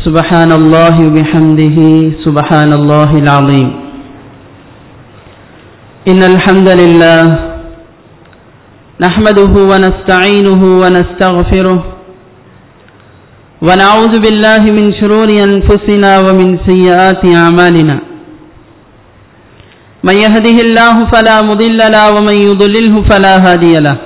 سبحان الله وبحمده سبحان الله العظيم. إن الحمد لله نحمده ونستعينه ونستغفره ونعوذ بالله من شرور أنفسنا ومن سيئات أعمالنا. من يهده الله فلا مضل له ومن يضلله فلا هادي له.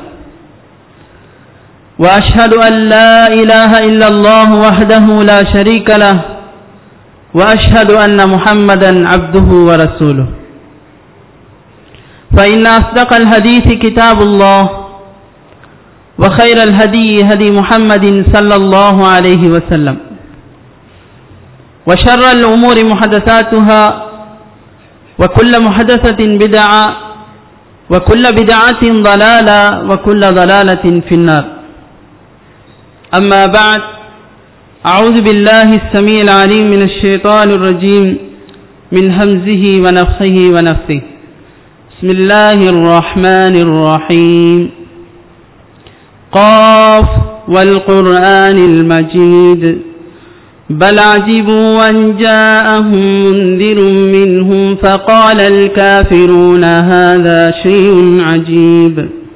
وأشهد أن لا إله إلا الله وحده لا شريك له وأشهد أن محمدا عبده ورسوله. فإن أصدق الحديث كتاب الله وخير الهدي هدي محمد صلى الله عليه وسلم وشر الأمور محدثاتها وكل محدثة بدعة وكل بدعة ضلالة وكل ضلالة في النار. أما بعد، أعوذ بالله السميع العليم من الشيطان الرجيم من همزه ونفخه ونفثه. بسم الله الرحمن الرحيم. قاف والقرآن المجيد بل عجبوا أن جاءهم منذر منهم فقال الكافرون هذا شيء عجيب.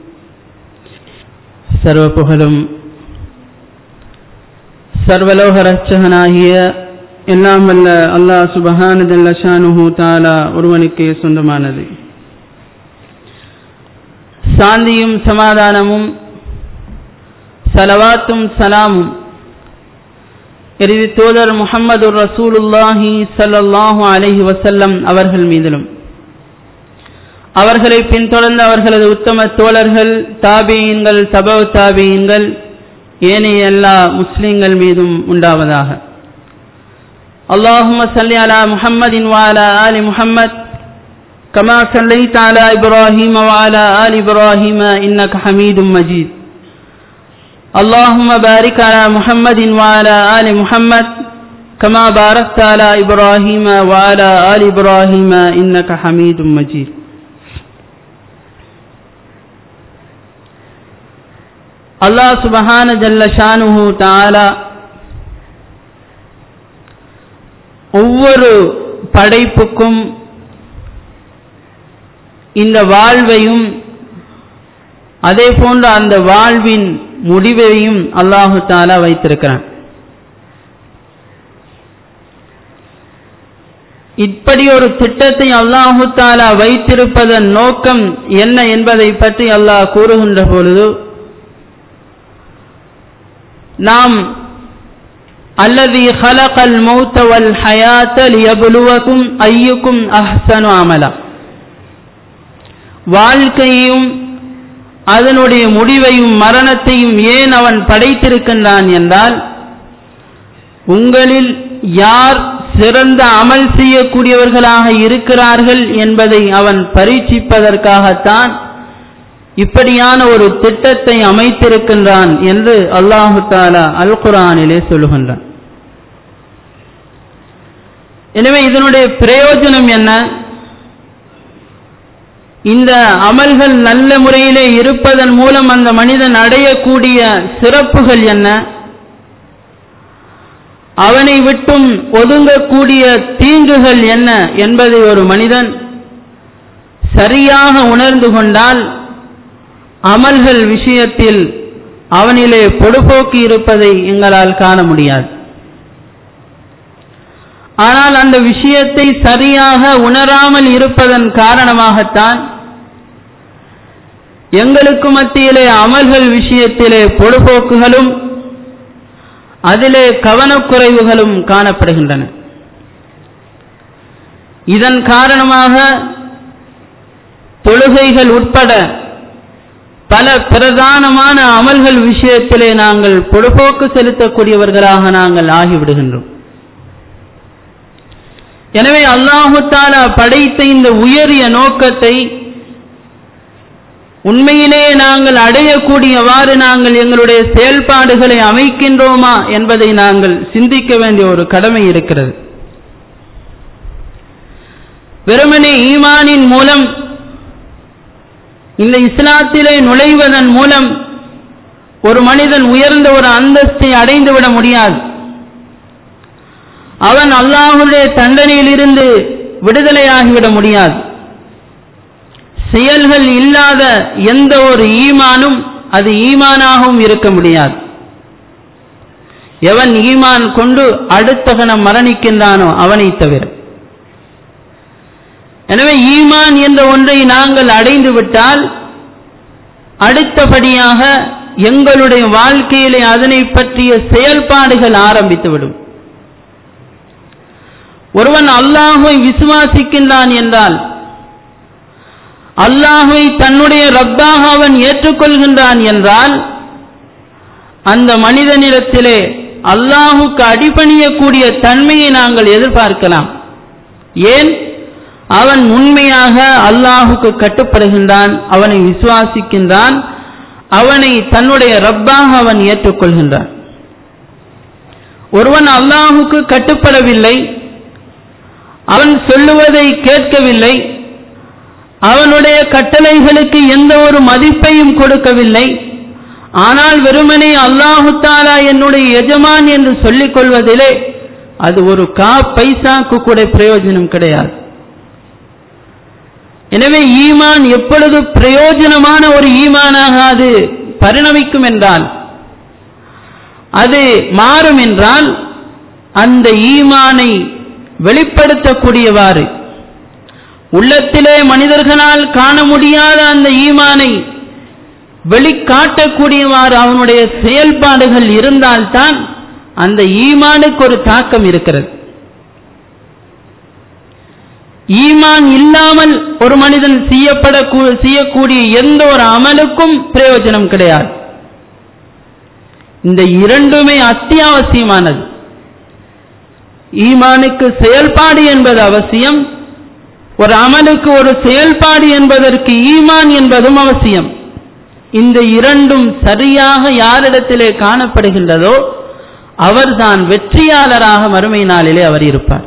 சர்வ புகழும் சர்வலோக ரட்சகனாகிய எல்லாம் வல்ல அல்லாஹ் சுப்ஹானஹு ஜல்ல ஷானுஹு தஆலா ஒருவனுக்கே சொந்தமானது. சாந்தியும் சமாதானமும் ஸலவாத்தும் சலாமும் இறுதி தூதர் முஹம்மது ரசூலுல்லாஹி ஸல்லல்லாஹு அலைஹி வஸல்லம் அவர்கள் மீதிலும் அவர்களை பின்தொடர்ந்த அவர்களது உத்தம தோழர்கள் தாபீன்கள் தபவு தாபீன்கள் ஏனைய எல்லா முஸ்லிம்கள் மீதும் உண்டாவதாக. அல்லாஹும்ம ஸல்லி அலா முஹம்மதின் வ அலா ஆலி முஹம்மத் கமா ஸல்லைத அலா இப்ராஹீம வ அலா ஆலி இப்ராஹீம இன்னக ஹமீதும் மஜீத். அல்லாஹும்ம பாரிக் அலா முஹம்மதின் வ அலா ஆலி முஹம்மத் கமா பாரக்த அலா இப்ராஹீம வ அலா ஆலி இப்ராஹீம இன்னக ஹமீதும் மஜீத். அல்லாஹ் சுப்ஹானஹு ஜல்ல ஷானுஹு தஆலா ஒவ்வொரு படைப்புக்கும் இந்த வாழ்வையும் அதே போன்று அந்த வாழ்வின் முடிவையும் அல்லாஹு தஆலா வைத்திருக்கிறான். இப்படி ஒரு திட்டத்தை அல்லாஹு தஆலா வைத்திருப்பதன் நோக்கம் என்ன என்பதை பற்றி அல்லாஹ் கூறுகின்ற பொழுது, நாம் அல்லதி ஹலகல் மௌத வல் ஹயாத லியப்லுவகும் அய்யுக்கும் அஹ்ஸனு அமலா, வாழ்க்கையும் அதனுடைய முடிவையும் மரணத்தையும் ஏன் அவன் படைத்திருக்கின்றான் என்றால், உங்களில் யார் சிறந்த அமல் செய்யக்கூடியவர்களாக இருக்கிறார்கள் என்பதை அவன் பரீட்சிப்பதற்காகத்தான் இப்படியான ஒரு திட்டத்தை அமைத்திருக்கின்றான் என்று அல்லாஹு தஆலா அல் குர்ஆனிலே சொல்லுகின்றான். எனவே இதனுடைய பிரயோஜனம் என்ன? இந்த அமல்கள் நல்ல முறையிலே இருப்பதன் மூலம் அந்த மனிதன் அடையக்கூடிய சிறப்புகள் என்ன? அவனை விட்டும் ஒதுங்கக்கூடிய தீங்குகள் என்ன என்பதை ஒரு மனிதன் சரியாக உணர்ந்து கொண்டால் அமல்கள் விஷயத்தில் அவனிலே பொடுபோக்கு இருப்பதை எங்களால் காண முடியாது. ஆனால் அந்த விஷயத்தை சரியாக உணராமல் இருப்பதன் காரணமாகத்தான் எங்களுக்கு மத்தியிலே அமல்கள் விஷயத்திலே பொடுபோக்குகளும் அதிலே கவனக்குறைவுகளும் காணப்படுகின்றன. இதன் காரணமாக தொழுகைகள் உட்பட பல பிரதானமான அமல்கள் விஷயத்திலே நாங்கள் பொடுபோக்கு செலுத்தக்கூடியவர்களாக நாங்கள் ஆகிவிடுகின்றோம். எனவே அல்லாஹு தஆலா படைத்த இந்த உயரிய நோக்கத்தை உண்மையிலே நாங்கள் அடையக்கூடியவாறு நாங்கள் எங்களுடைய செயல்பாடுகளை அமைக்கின்றோமா என்பதை நாங்கள் சிந்திக்க வேண்டிய ஒரு கடமை இருக்கிறது. வெறுமனே ஈமானின் மூலம் இந்த இஸ்லாத்திலே நுழைவதன் மூலம் ஒரு மனிதன் உயர்ந்த ஒரு அந்தஸ்தை அடைந்துவிட முடியாது. அவன் அல்லாஹ்வுடைய தண்டனையிலிருந்து விடுதலையாகிவிட முடியாது. செயல்கள் இல்லாத எந்த ஒரு ஈமானும் அது ஈமானாகவும் இருக்க முடியாது. எவன் ஈமான் கொண்டு அடுத்த கணம் மரணிக்கின்றானோ அவனை தவிர. எனவே ஈமான் என்ற ஒன்றை நாங்கள் அடைந்து விட்டால் அடுத்தபடியாக எங்களுடைய வாழ்க்கையிலே அதனை பற்றிய செயல்பாடுகள் ஆரம்பித்துவிடும். ஒருவன் அல்லாஹ்வை விசுவாசிக்கின்றான் என்றால், அல்லாஹ்வை தன்னுடைய ரப்பாக அவன் ஏற்றுக்கொள்கின்றான் என்றால், அந்த மனிதனிடத்திலே அல்லாஹுக்கு அடிபணியக்கூடிய தன்மையை நாங்கள் எதிர்பார்க்கலாம். ஏன்? அவன் உண்மையாக அல்லாஹுக்கு கட்டுப்படுகின்றான், அவனை விசுவாசிக்கின்றான், அவனை தன்னுடைய ரப்பாக அவன் ஏற்றுக்கொள்கின்றான். ஒருவன் அல்லாஹுக்கு கட்டுப்படவில்லை, அவன் சொல்லுவதை கேட்கவில்லை, அவனுடைய கட்டளைகளுக்கு எந்த ஒரு மதிப்பையும் கொடுக்கவில்லை, ஆனால் வெறுமனே அல்லாஹு தஆலா என்னுடைய எஜமான் என்று சொல்லிக் கொள்வதிலே அது ஒரு பைசாக்கு கூட பிரயோஜனம் கிடையாது. எனவே ஈமான் எப்பொழுது பிரயோஜனமான ஒரு ஈமானாக அது பரிணமிக்கும் என்றால், அது மாறும் என்றால், அந்த ஈமானை வெளிப்படுத்தக்கூடியவாறு, உள்ளத்திலே மனிதர்களால் காண முடியாத அந்த ஈமானை வெளிக்காட்டக்கூடியவாறு அவனுடைய செயல்பாடுகள் இருந்தால்தான் அந்த ஈமானுக்கு ஒரு தாக்கம் இருக்கிறது. ஈமான் இல்லாமல் ஒரு மனிதன் செய்யக்கூடிய எந்த ஒரு அமலுக்கும் பிரயோஜனம் கிடையாது. இந்த இரண்டுமே அத்தியாவசியமானது. ஈமானுக்கு செயல்பாடு என்பது அவசியம், ஒரு அமலுக்கு ஒரு செயல்பாடு என்பதற்கு ஈமான் என்பதும் அவசியம். இந்த இரண்டும் சரியாக யாரிடத்திலே காணப்படுகின்றதோ அவர்தான் வெற்றியாளராக மறுமை நாளிலே அவர் இருப்பார்.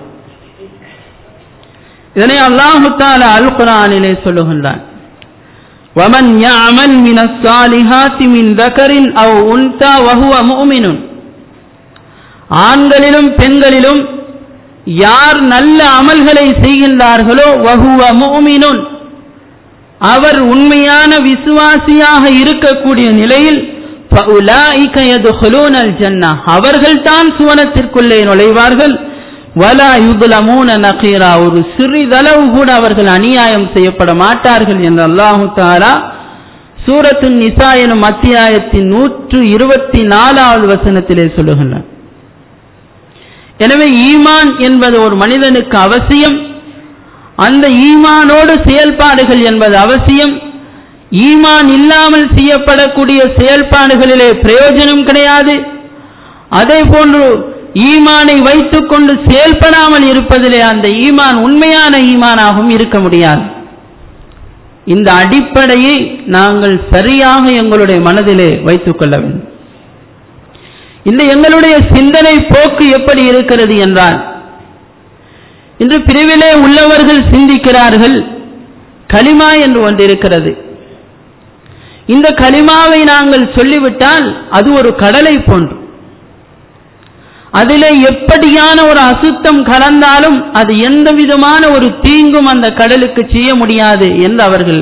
இதனை அல்லாஹு தஆலா அல் குர்ஆனிலே சொல்லுகின்றான். வமன் يعمل من الصالحات من ذكر أو أنثى وهو مؤمن. ஆண்களிலும் பெண்களிலும் யார் நல்ல அமல்களை செய்கின்றார்களோ வஹுவ முஃமினுன், அவர் உண்மையான விசுவாசியாக இருக்கக்கூடிய நிலையில் ஃபஉலாயிக யதுகுலூனல் ஜன்னah, அவர்கள்தான் சுவனத்திற்குள்ளே நுழைவார்கள். வலா யுத்லமூன நகீரா, ஒரு சிறிதளவு கூட அவர்கள் அநியாயம் செய்யப்பட மாட்டார்கள் என்று அல்லாஹு தஆலா சூரத்து நிசா எனும் அத்தியாயத்தின் 124வது வசனத்திலே சொல்லுகின்றார். எனவே ஈமான் என்பது ஒரு மனிதனுக்கு அவசியம். அந்த ஈமானோடு செயல்பாடுகள் என்பது அவசியம். ஈமான் இல்லாமல் செய்யப்படக்கூடிய செயல்பாடுகளிலே பிரயோஜனம் கிடையாது. அதே போன்று ஈமானை வைத்துக் கொண்டு செயல்படாமல் இருப்பதிலே அந்த ஈமான் உண்மையான ஈமானாகவும் இருக்க முடியாது. இந்த அடிப்படையை நாங்கள் சரியாக எங்களுடைய மனதிலே வைத்துக் கொள்ள வேண்டும். இந்த எங்களுடைய சிந்தனை போக்கு எப்படி இருக்கிறது என்றால், இன்று பிரிவிலே உள்ளவர்கள் சிந்திக்கிறார்கள், கலிமா என்று ஒன்று இருக்கிறது. இந்த கலிமாவை நாங்கள் சொல்லிவிட்டால் அது ஒரு கடலை போன்று, அதிலே எப்படியான ஒரு அசுத்தம் கலந்தாலும் அது எந்த விதமான ஒரு தீங்கும் அந்த கடலுக்கு செய்ய முடியாது என்று அவர்கள்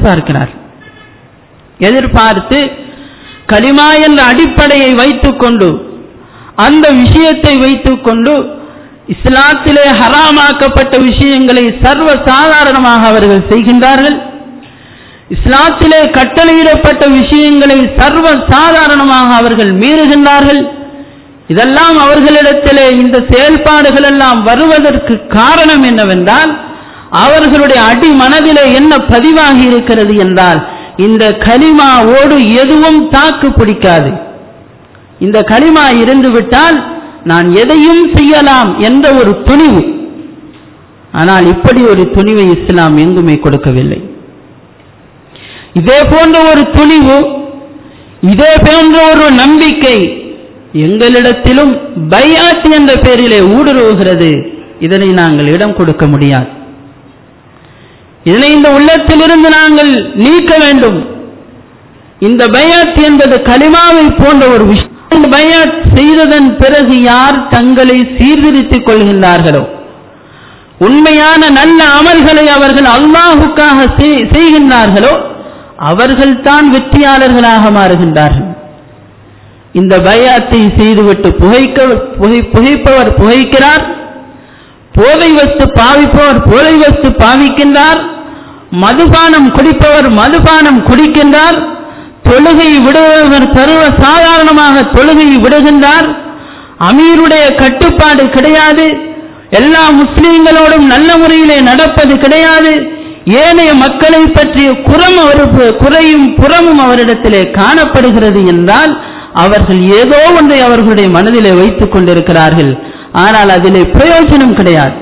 எதிர்பார்த்து கலிமா என்ற அடிப்படையை வைத்துக்கொண்டு, அந்த விஷயத்தை வைத்துக்கொண்டு இஸ்லாத்திலே ஹராமாக்கப்பட்ட விஷயங்களை சர்வ சாதாரணமாக அவர்கள் செய்கின்றார்கள். இஸ்லாத்திலே கட்டளையிடப்பட்ட விஷயங்களை சர்வ சாதாரணமாக அவர்கள் மீறுகின்றார்கள். இதெல்லாம் அவர்களிடத்திலே இந்த செயல்பாடுகள் எல்லாம் வருவதற்கு காரணம் என்னவென்றால், அவர்களுடைய அடி மனதிலே என்ன பதிவாகி இருக்கிறது என்றால், இந்த கலிமாவோடு எதுவும் தாக்கு பிடிக்காது, இந்த கலிமா இருந்துவிட்டால் நான் எதையும் செய்யலாம் என்ற ஒரு துணிவு. ஆனால் இப்படி ஒரு துணிவை இஸ்லாம் எங்குமே கொடுக்கவில்லை. இதே போன்ற ஒரு துணிவு, இதே போன்ற ஒரு நம்பிக்கை எங்களிடத்திலும் பைஅத் என்ற பெயரிலே ஊடுருவுகிறது. இதனை நாங்கள் இடம் கொடுக்க முடியாது. இதனை இந்த உள்ளத்திலிருந்து நாங்கள் நீக்க வேண்டும். இந்த பைஅத் என்பது கலிமாவை போன்ற ஒரு விஷயம். பைஅத் செய்ததன் பிறகு யார் தங்களை சீர்திருத்திக் கொள்கின்றார்களோ, உண்மையான நல்ல அமல்களை அவர்கள் அல்லாஹுக்காக செய்கின்றார்களோ, அவர்கள்தான் வெற்றியாளர்களாக மாறுகின்றார்கள். இந்த பைஅத்தை செய்துவிட்டு புகைப்பவர் புகைக்கிறார், போதை வஸ்து பாவிப்பவர் போதை வஸ்து பாவிக்கின்றார், மதுபானம் குடிப்பவர் மதுபானம் குடிக்கின்றார், தொழுகை விடுபவர் சர்வ சாதாரணமாக தொழுகையை விடுகின்றார், அமீருடைய கட்டுப்பாடு கிடையாது, எல்லா முஸ்லீம்களோடும் நல்ல முறையிலே நடப்பது கிடையாது, ஏனைய மக்களை பற்றிய குறையும் புறமும் அவரிடத்திலே காணப்படுகிறது என்றால் அவர்கள் ஏதோ ஒன்றை அவர்களுடைய மனதிலே வைத்துக் கொண்டிருக்கிறார்கள். ஆனால் அதிலே பிரயோஜனம் கிடையாது.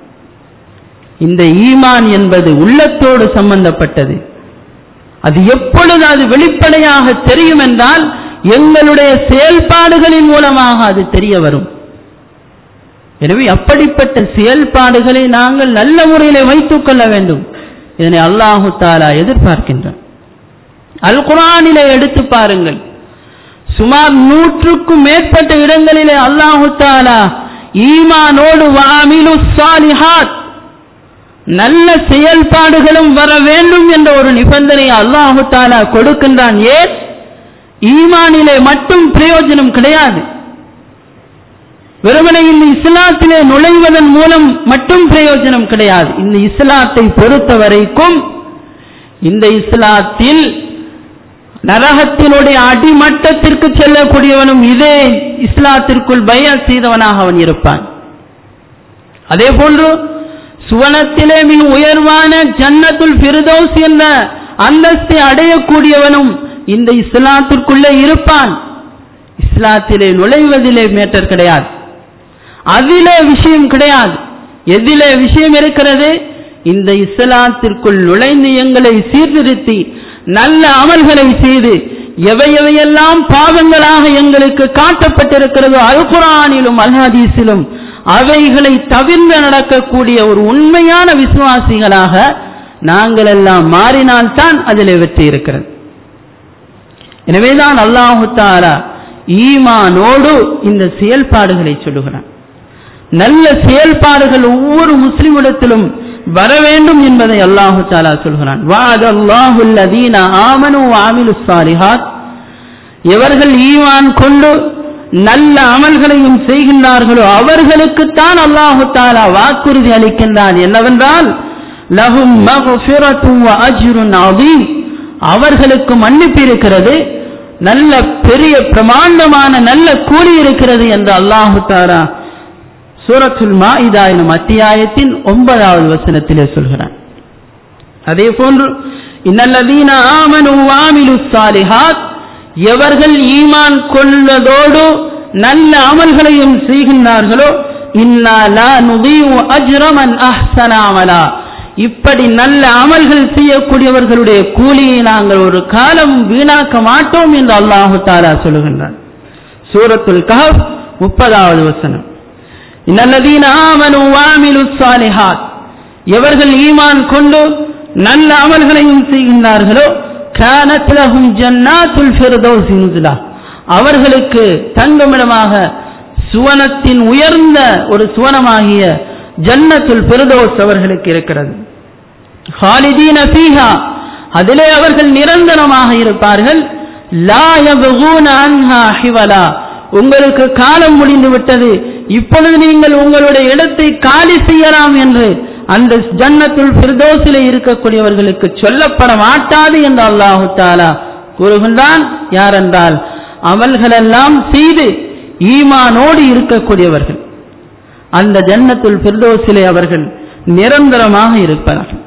இந்த ஈமான் என்பது உள்ளத்தோடு சம்பந்தப்பட்டது. அது எப்பொழுது அது வெளிப்படையாக தெரியும் என்றால் எங்களுடைய செயல்பாடுகளின் மூலமாக அது தெரிய வரும். எனவே அப்படிப்பட்ட செயல்பாடுகளை நாங்கள் நல்ல முறையிலே வைத்துக் கொள்ள வேண்டும். இதனை அல்லாஹு தஆலா எதிர்பார்க்கின்றான். அல் குர்ஆனிலே எடுத்து பாருங்கள், சுமார் 100க்கும் மேற்பட்ட இடங்களிலே அல்லாஹு தஆலா ஈமானோடு வஅமிலு ஸாலிஹாத் நல்ல செயல்பாடுகளும் வர வேண்டும் என்ற ஒரு நிபந்தனையை அல்லாஹு தஆலா கொடுக்கின்றான். ஏன்? ஈமானிலே மட்டும் பிரயோஜனம் கிடையாது. வெறுமனே இந்த இஸ்லாத்திலே நுழைவதன் மூலம் மட்டும் பிரயோஜனம் கிடையாது. இந்த இஸ்லாத்தை பொறுத்தவரைக்கும் இந்த இஸ்லாத்தில் நரகத்தினுடைய அடிமட்டத்திற்கு செல்லக்கூடியவனும் இதே இஸ்லாத்திற்குள் பைஅத் செய்தவனாக அவன் இருப்பான். அதே போன்று சுவனத்திலே மிக உயர்வான ஜன்னத்துல் ஃபிர்தௌஸ் என்ற அந்தஸ்தை அடையக்கூடியவனும் இந்த இஸ்லாத்திற்குள்ளே இருப்பான். இஸ்லாத்திலே நுழைவதிலே மேட்டர் கிடையாது, அதிலே விஷயம் கிடையாது. எதிலே விஷயம் இருக்கிறது? இந்த இஸ்லாத்திற்குள் நுழைந்து எங்களை சீர்திருத்தி நல்ல அமல்களை செய்து எவையெல்லாம் பாவங்களாக எங்களுக்கு காட்டப்பட்டிருக்கிறதோ அல் குர்ஆனிலும் அல் ஹதீஸிலும் அவைகளை தவிர்த்து நடக்கக்கூடிய ஒரு உண்மையான விசுவாசிகளாக நாங்கள் எல்லாம் மாறினால்தான் அதிலே வெற்றி இருக்கிறது. எனவேதான் அல்லாஹு தஆலா ஈமானோடு இந்த செயல்பாடுகளை சொல்லுகிறான். நல்ல செயல்பாடுகள் ஒவ்வொரு முஸ்லிமிடத்திலும் வர வேண்டும் என்பதை அல்லாஹு தஆலா சொல்கிறான். வஅதல்லாஹுல் லதீன ஆமனு வஅமிலுஸ் ஸாலிஹாத், எவர்கள் ஈமான் கொண்டு நல்ல அமல்களையும் செய்கின்றார்களோ அவர்களுக்குத்தான் அல்லாஹு தஆலா வாக்குறுதி அளிக்கின்றான். என்னவென்றால் லஹும் மக்ஃபிரத்துன் வ அஜ்ருன் அதீம், அவர்களுக்கு மன்னிப்பு இருக்கிறது, நல்ல பெரிய பிரமாண்டமான நல்ல கூலி இருக்கிறது என்று அல்லாஹு தஆலா சூரத்துல் மாஇதா எனும் அத்தியாயத்தின் 9வது வசனத்திலே சொல்கிறான். அதே போன்று இன்னல்லதீன ஆமனு வஅமிலுஸ் ஸாலிஹாத், எவர்கள் ஈமான் கொண்டதோடு நல்ல அமல்களையும் செய்கின்றார்களோ இன்னா லா நுதீஉ அஜ்ர மன் அஹ்ஸன அமலா, இப்படி நல்ல அமல்கள் செய்யக்கூடியவர்களுடைய கூலியை நாங்கள் ஒரு காலம் வீணாக்க மாட்டோம் என்று அல்லாஹு தஆலா சொல்லுகின்றார். சூரத்துல் கஹஃப் 30வது வசனம். இன்னல்லதீன ஆமனு வஅமிலுஸ் ஸாலிஹாத், எவர்கள் ஈமான் கொண்டு நல்ல அமல்களையும் செய்கின்றார்களோ கானத் லஹும் ஜன்னாத்துல் ஃபிர்தௌஸ் நுஸுலா, அவர்களுக்கு தங்குமிடமாக சுவனத்தின் உயர்ந்த ஒரு சுவனமாகிய ஜன்னத்துல் ஃபிர்தௌஸ் அவர்களுக்கு இருக்கிறது. ஹாலிதீன ஃபீஹா, அதிலே அவர்கள் நிரந்தரமாக இருப்பார்கள். லா யப்கூன அன்ஹா ஹிவலா, உங்களுக்கு காலம் முடிந்து விட்டது, இப்பொழுது நீங்கள் உங்களுடைய இடத்தை காலி செய்யலாம் என்று அந்த ஜன்னத்துல் ஃபிர்தௌஸிலே இருக்கக்கூடியவர்களுக்கு சொல்லப்பட மாட்டாது என்று அல்லாஹு தஆலா கூறுகின்றான். யாரென்றால் அமல்களெல்லாம் செய்து ஈமானோடு இருக்கக்கூடியவர்கள் அந்த ஜன்னத்துல் ஃபிர்தௌஸிலே அவர்கள் நிரந்தரமாக இருப்பார்கள்.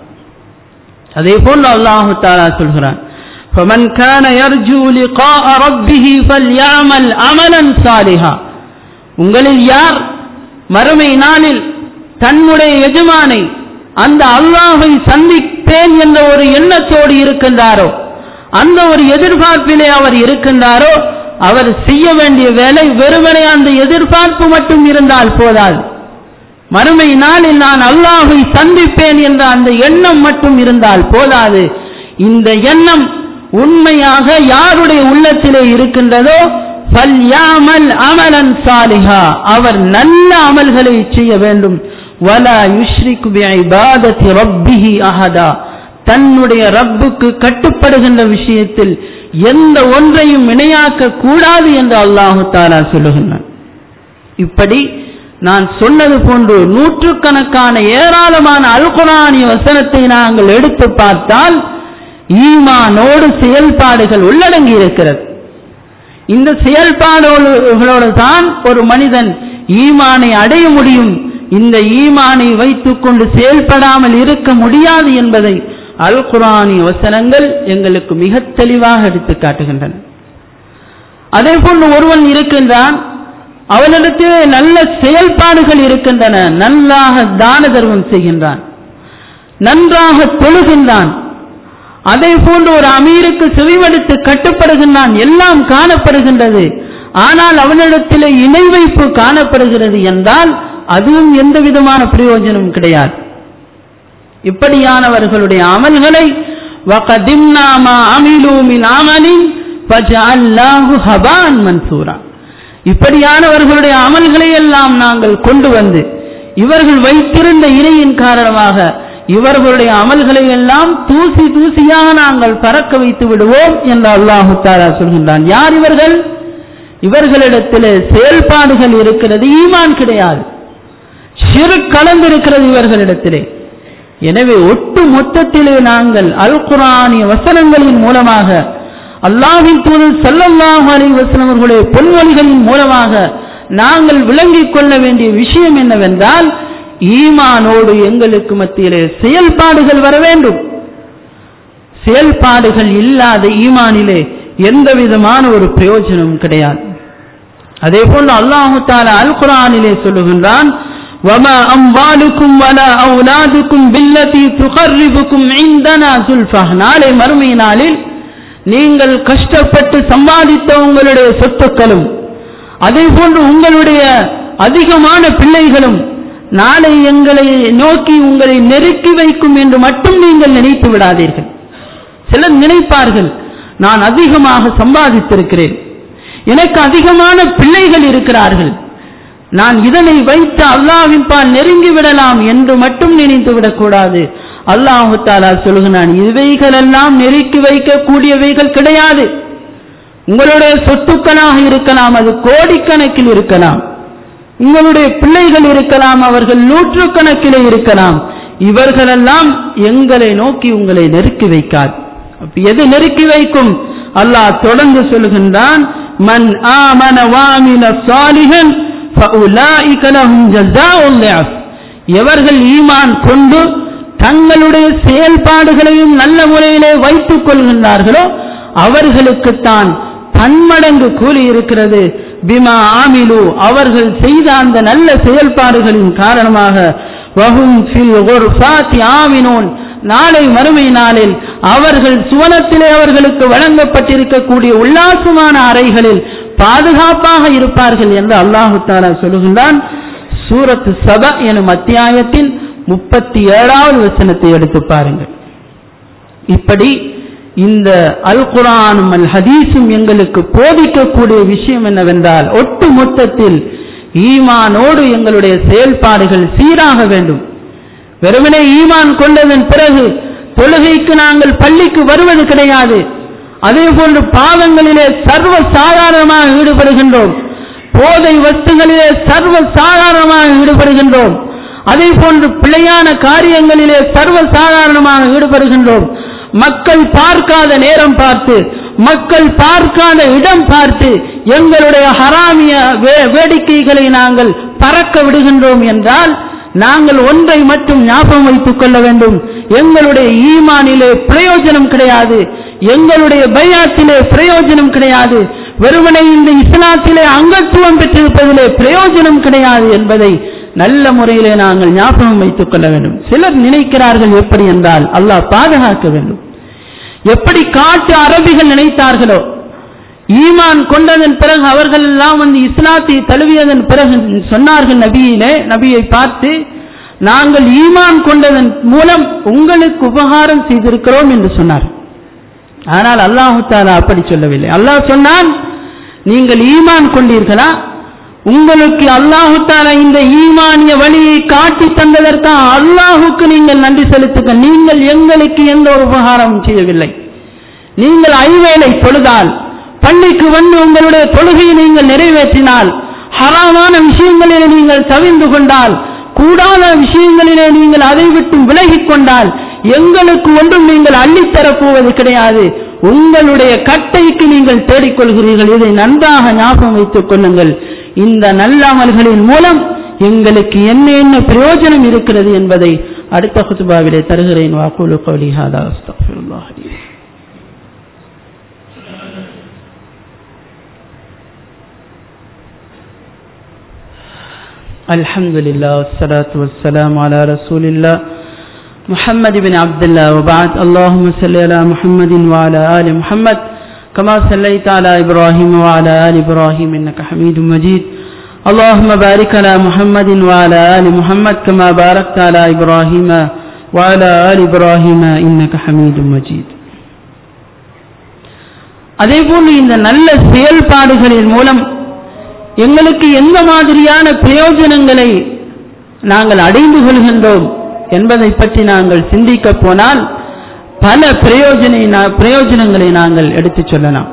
அதே போல் அல்லாஹு தஆலா சொல்கிறான், فَمَنْ كَانَ يَرْجُو لِقَاءَ رَبِّهِ فَلْيَعْمَلْ عَمَلًا صَالِحًا, உங்களில் யார் மறுமை நாளில் தன்னுடைய எஜமானை அந்த அல்லாஹ்வை சந்திப்பேன் என்ற ஒரு எண்ணத்தோடு இருக்கின்றாரோ, அந்த ஒரு எதிர்பார்ப்பிலே அவர் இருக்கின்றாரோ, அவர் செய்ய வேண்டிய வேலை வெறுமனே அந்த எதிர்பார்ப்பு மட்டும் இருந்தால் போதாது. மறுமை நாளில் நான் அல்லாஹ்வை சந்திப்பேன் என்ற அந்த எண்ணம் மட்டும் இருந்தால் போதாது. இந்த எண்ணம் உண்மையாக யாருடைய உள்ளத்திலே இருக்கின்றதோ ஃபல்யாமல் அமலன் சாலிஹா, அவர் நல்ல அமல்களை செய்ய வேண்டும். வலா யுஷ்ரிகு பிஇபாதத்தி ரப்பிஹி அஹதா, தன்னுடைய ரப்புக்கு கட்டுப்படுகின்ற விஷயத்தில் எந்த ஒன்றையும் இணையாக்க கூடாது என்று அல்லாஹு தஆலா சொல்லுகின்றான். இப்படி நான் சொன்னது போன்று நூற்றுக்கணக்கான ஏராளமான அல் குர்ஆனிய வசனத்தை நாங்கள் எடுத்து பார்த்தால் ஈமானோடு செயல்பாடுகள் உள்ளடங்கி இருக்கிறது. இந்த செயல்பாடுகளோடு தான் ஒரு மனிதன் ஈமானை அடைய முடியும். இந்த ஈமானை வைத்துக் கொண்டு செயல்படாமல் இருக்க முடியாது என்பதை அல் குர்ஆனிய வசனங்கள் எங்களுக்கு மிக தெளிவாக எடுத்து காட்டுகின்றன. அதே போன்று ஒருவன் இருக்கின்றான், அவனிடத்திலே நல்ல செயல்பாடுகள் இருக்கின்றன, நன்றாக தான தர்மம் செய்கின்றான், நன்றாக தொழுகின்றான், அதே போன்று ஒரு அமீருக்கு செவிமடுத்து கட்டுப்படுகின்றான், எல்லாம் காணப்படுகின்றது. ஆனால் அவனிடத்திலே இணை வைப்பு காணப்படுகிறது என்றால் அதுவும் எந்த விதமான பிரயோஜனமும் கிடையாது. இப்படியானவர்களுடைய அமல்களை வகதிம்னா மா அமிலு மின் அமலின் ஃபஜஅல்னாஹு ஹபான் மன்சூரா, இப்படியானவர்களுடைய அமல்களை எல்லாம் நாங்கள் கொண்டு வந்து இவர்கள் வைத்திருந்த இணையின் காரணமாக இவர்களுடைய அமல்களை எல்லாம் தூசி தூசியாக நாங்கள் பறக்க வைத்து விடுவோம் என்று அல்லாஹு தஆலா சொல்கின்றான். யார் இவர்கள்? இவர்களிடத்தில் செயல்பாடுகள் இருக்கிறது, ஈமான் கிடையாது, ஷிர்க் கலந்திருக்கிறது இவர்களிடத்திலே. எனவே ஒட்டு மொத்தத்திலே நாங்கள் அல் குர்ஆனிய வசனங்களின் மூலமாக அல்லாஹ்வின் தூதர் ஸல்லல்லாஹு அலைஹி வஸல்லம் அவர்களுடைய பொன்மொழிகளின் மூலமாக நாங்கள் விளங்கிக் கொள்ள வேண்டிய விஷயம் என்னவென்றால், ஈமானோடு எங்களுக்கு மத்தியிலே செயல்பாடுகள் வர வேண்டும். செயல்பாடுகள் இல்லாத ஈமானிலே எந்த விதமான ஒரு பிரயோஜனமும் கிடையாது. அதே போன்று அல்லாஹு தஆலா அல் குர்ஆனிலே சொல்லுகின்றான், வமா அம்வாலுக்கும் வலா அவுலாதுக்கும் பில்லதி துகர்ரிபுக்கும் இந்தனா ஸுல்ஃபா, நாளை மறுமை நாளில் நீங்கள் கஷ்டப்பட்டு சம்பாதித்த உங்களுடைய சொத்துக்களும் அதே போன்று உங்களுடைய அதிகமான பிள்ளைகளும் நாளை எங்களை நோக்கி உங்களை நெருக்கி வைக்கும் என்று மட்டும் நீங்கள் நினைத்து விடாதீர்கள். சிலர் நினைப்பார்கள், நான் அதிகமாக சம்பாதித்திருக்கிறேன், எனக்கு அதிகமான பிள்ளைகள் இருக்கிறார்கள், நான் இதனை வைத்து அல்லாஹ்வின் பால் நெருங்கி விடலாம் என்று மட்டும் நினைத்து விடக்கூடாது. அல்லாஹு தஆலா சொல்கிறான், இவைகள் எல்லாம் நெருக்கி வைக்கக்கூடியவைகள் கிடையாது. உங்களுடைய சொத்துக்களாக இருக்கலாம், அது கோடிக்கணக்கில் இருக்கலாம், உங்களுடைய பிள்ளைகள் இருக்கலாம், அவர்கள் நூற்றுக்கணக்கிலே இருக்கலாம், இவர்களெல்லாம் எங்களை நோக்கி உங்களை நெருக்கி வைக்காது. எது நெருக்கி வைக்கும்? அல்லாஹ் தொடர்ந்து சொல்கின்றான், மன் ஆமன வஅமில ஸாலிஹன் ஃபஉலாயிக லஹும் ஜஸாஉல் லிஅஃப், எவர்கள் ஈமான் கொண்டு தங்களுடைய செயல்பாடுகளையும் நல்ல முறையிலே வைத்துக் கொள்கின்றார்களோ அவர்களுக்குத்தான் பன்மடங்கு கூலி இருக்கிறது. பிமா ஆமிலு, அவர்கள் செய்த அந்த நல்ல செயல்பாடுகளின் காரணமாக வஹும் ஃபில் குர்ஃபாத்தி ஆமினூன், நாளை மறுமை நாளில் அவர்கள் சுவனத்திலே அவர்களுக்கு வழங்கப்பட்டிருக்கக்கூடிய உல்லாசமான அறைகளில் பாதுகாப்பாக இருப்பார்கள் என்று அல்லாஹு தஆலா சொல்லுகின்றான். சூரத் சபா எனும் அத்தியாயத்தின் 37வது வசனத்தை எடுத்து பாருங்கள். இப்படி இந்த அல் குர்ஆனும் அல் ஹதீஸும் எங்களுக்கு போதிக்கக்கூடிய விஷயம் என்னவென்றால், ஒட்டு மொத்தத்தில் ஈமானோடு எங்களுடைய செயல்பாடுகள் சீராக வேண்டும். வெறுமனே ஈமான் கொண்டதன் பிறகு தொழுகைக்கு நாங்கள் பள்ளிக்கு வருவது கிடையாது. அதே போன்று பாவங்களிலே சர்வ சாதாரணமாக ஈடுபடுகின்றோம், போதை வஸ்துகளிலே சர்வ சாதாரணமாக ஈடுபடுகின்றோம், அதே போன்று பிழையான காரியங்களிலே சர்வ சாதாரணமாக ஈடுபடுகின்றோம். மக்கள் பார்க்காத நேரம் பார்த்து, மக்கள் பார்க்காத இடம் பார்த்து எங்களுடைய ஹராமிய வேடிக்கைகளை நாங்கள் பறக்க விடுகின்றோம் என்றால் நாங்கள் ஒன்றை மட்டும் ஞாபகம் வைத்துக் கொள்ள வேண்டும், எங்களுடைய ஈமானிலே பிரயோஜனம் கிடையாது, எங்களுடைய பையாத்திலே பிரயோஜனம் கிடையாது, வெறுமனை இந்த இஸ்லாத்திலே அங்கத்துவம் பெற்றிருப்பதிலே பிரயோஜனம் கிடையாது என்பதை நல்ல முறையிலே நாங்கள் ஞாபகம் வைத்துக் கொள்ள வேண்டும். சிலர் நினைக்கிறார்கள் எப்படி என்றால், அல்லாஹ் பாதுகாக்க வேண்டும், எப்படி காட்டு அரபிகள் நினைத்தார்களோ, ஈமான் கொண்டதன் பிறகு அவர்கள் எல்லாம் வந்து இஸ்லாத்தை தழுவியதன் பிறகு சொன்னார்கள் நபியை பார்த்து, நாங்கள் ஈமான் கொண்டதன் மூலம் உங்களுக்கு உபகாரம் செய்திருக்கிறோம் என்று சொன்னார். ஆனால் அல்லாஹு தஆலா அப்படி சொல்லவில்லை. அல்லாஹ் சொன்னான், நீங்கள் ஈமான் கொண்டீர்களா? உங்களுக்கு அல்லாஹு தஆலா இந்த ஈமானிய வழியை காட்டி தந்ததற்காக அல்லாஹுக்கு நீங்கள் நன்றி செலுத்துங்கள். நீங்கள் எங்களுக்கு எந்த ஒரு உபகாரமும் செய்யவில்லை. நீங்கள் ஐவேளை தொழுதால், பள்ளிக்கு வந்து உங்களுடைய தொழுகையை நீங்கள் நிறைவேற்றினால், ஹராமான விஷயங்களிலே நீங்கள் தவிர்ந்து கொண்டால், கூடாத விஷயங்களிலே நீங்கள் அதை விட்டு விலகிக் கொண்டால், எங்களுக்கு ஒன்றும் நீங்கள் அள்ளித்தரப்போவது கிடையாது. உங்களுடைய கட்டைக்கு நீங்கள் தேடிக்கொள்கிறீர்கள். இதை நன்றாக ஞாபகம் வைத்துக் கொள்ளுங்கள். இந்த நல்ல அமல்களின் மூலம் எங்களுக்கு என்ன பிரயோஜனம் இருக்கிறது என்பதை அடுத்த குத்பாவிலே தருகிறேன். வஅகூலு கௌலி ஹாதா அஸ்தக்ஃபிருல்லாஹ் லி. அல்ஹம்துலில்லாஹ் வஸ்ஸலாத்து வஸ்ஸலாமு அலா ரசூலில்லாஹ் முஹம்மது பின் அப்துல்லாஹ் வபஅத். அல்லாஹும்ம ஸல்லி அலா முஹம்மதின் வ அலா ஆலி முஹம்மத் كما صليت على إبراهيم وعلى آل إبراهيم إنك حميد مجيد. اللهم بارك على محمد وعلى آل محمد كما باركت على إبراهيم وعلى آل إبراهيم إنك حميد مجيد. அதேபோல் இந்த நல்ல செயல்பாடுகளின் மூலம் எங்களுக்கு எந்த மாதிரியான பிரயோஜனங்களை நாங்கள் அடைந்து கொள்கின்றோம் என்பதை பற்றி நாங்கள் சிந்திக்க போனால் பல பிரயோஜனங்களை நாங்கள் எடுத்துச் சொல்லலாம்.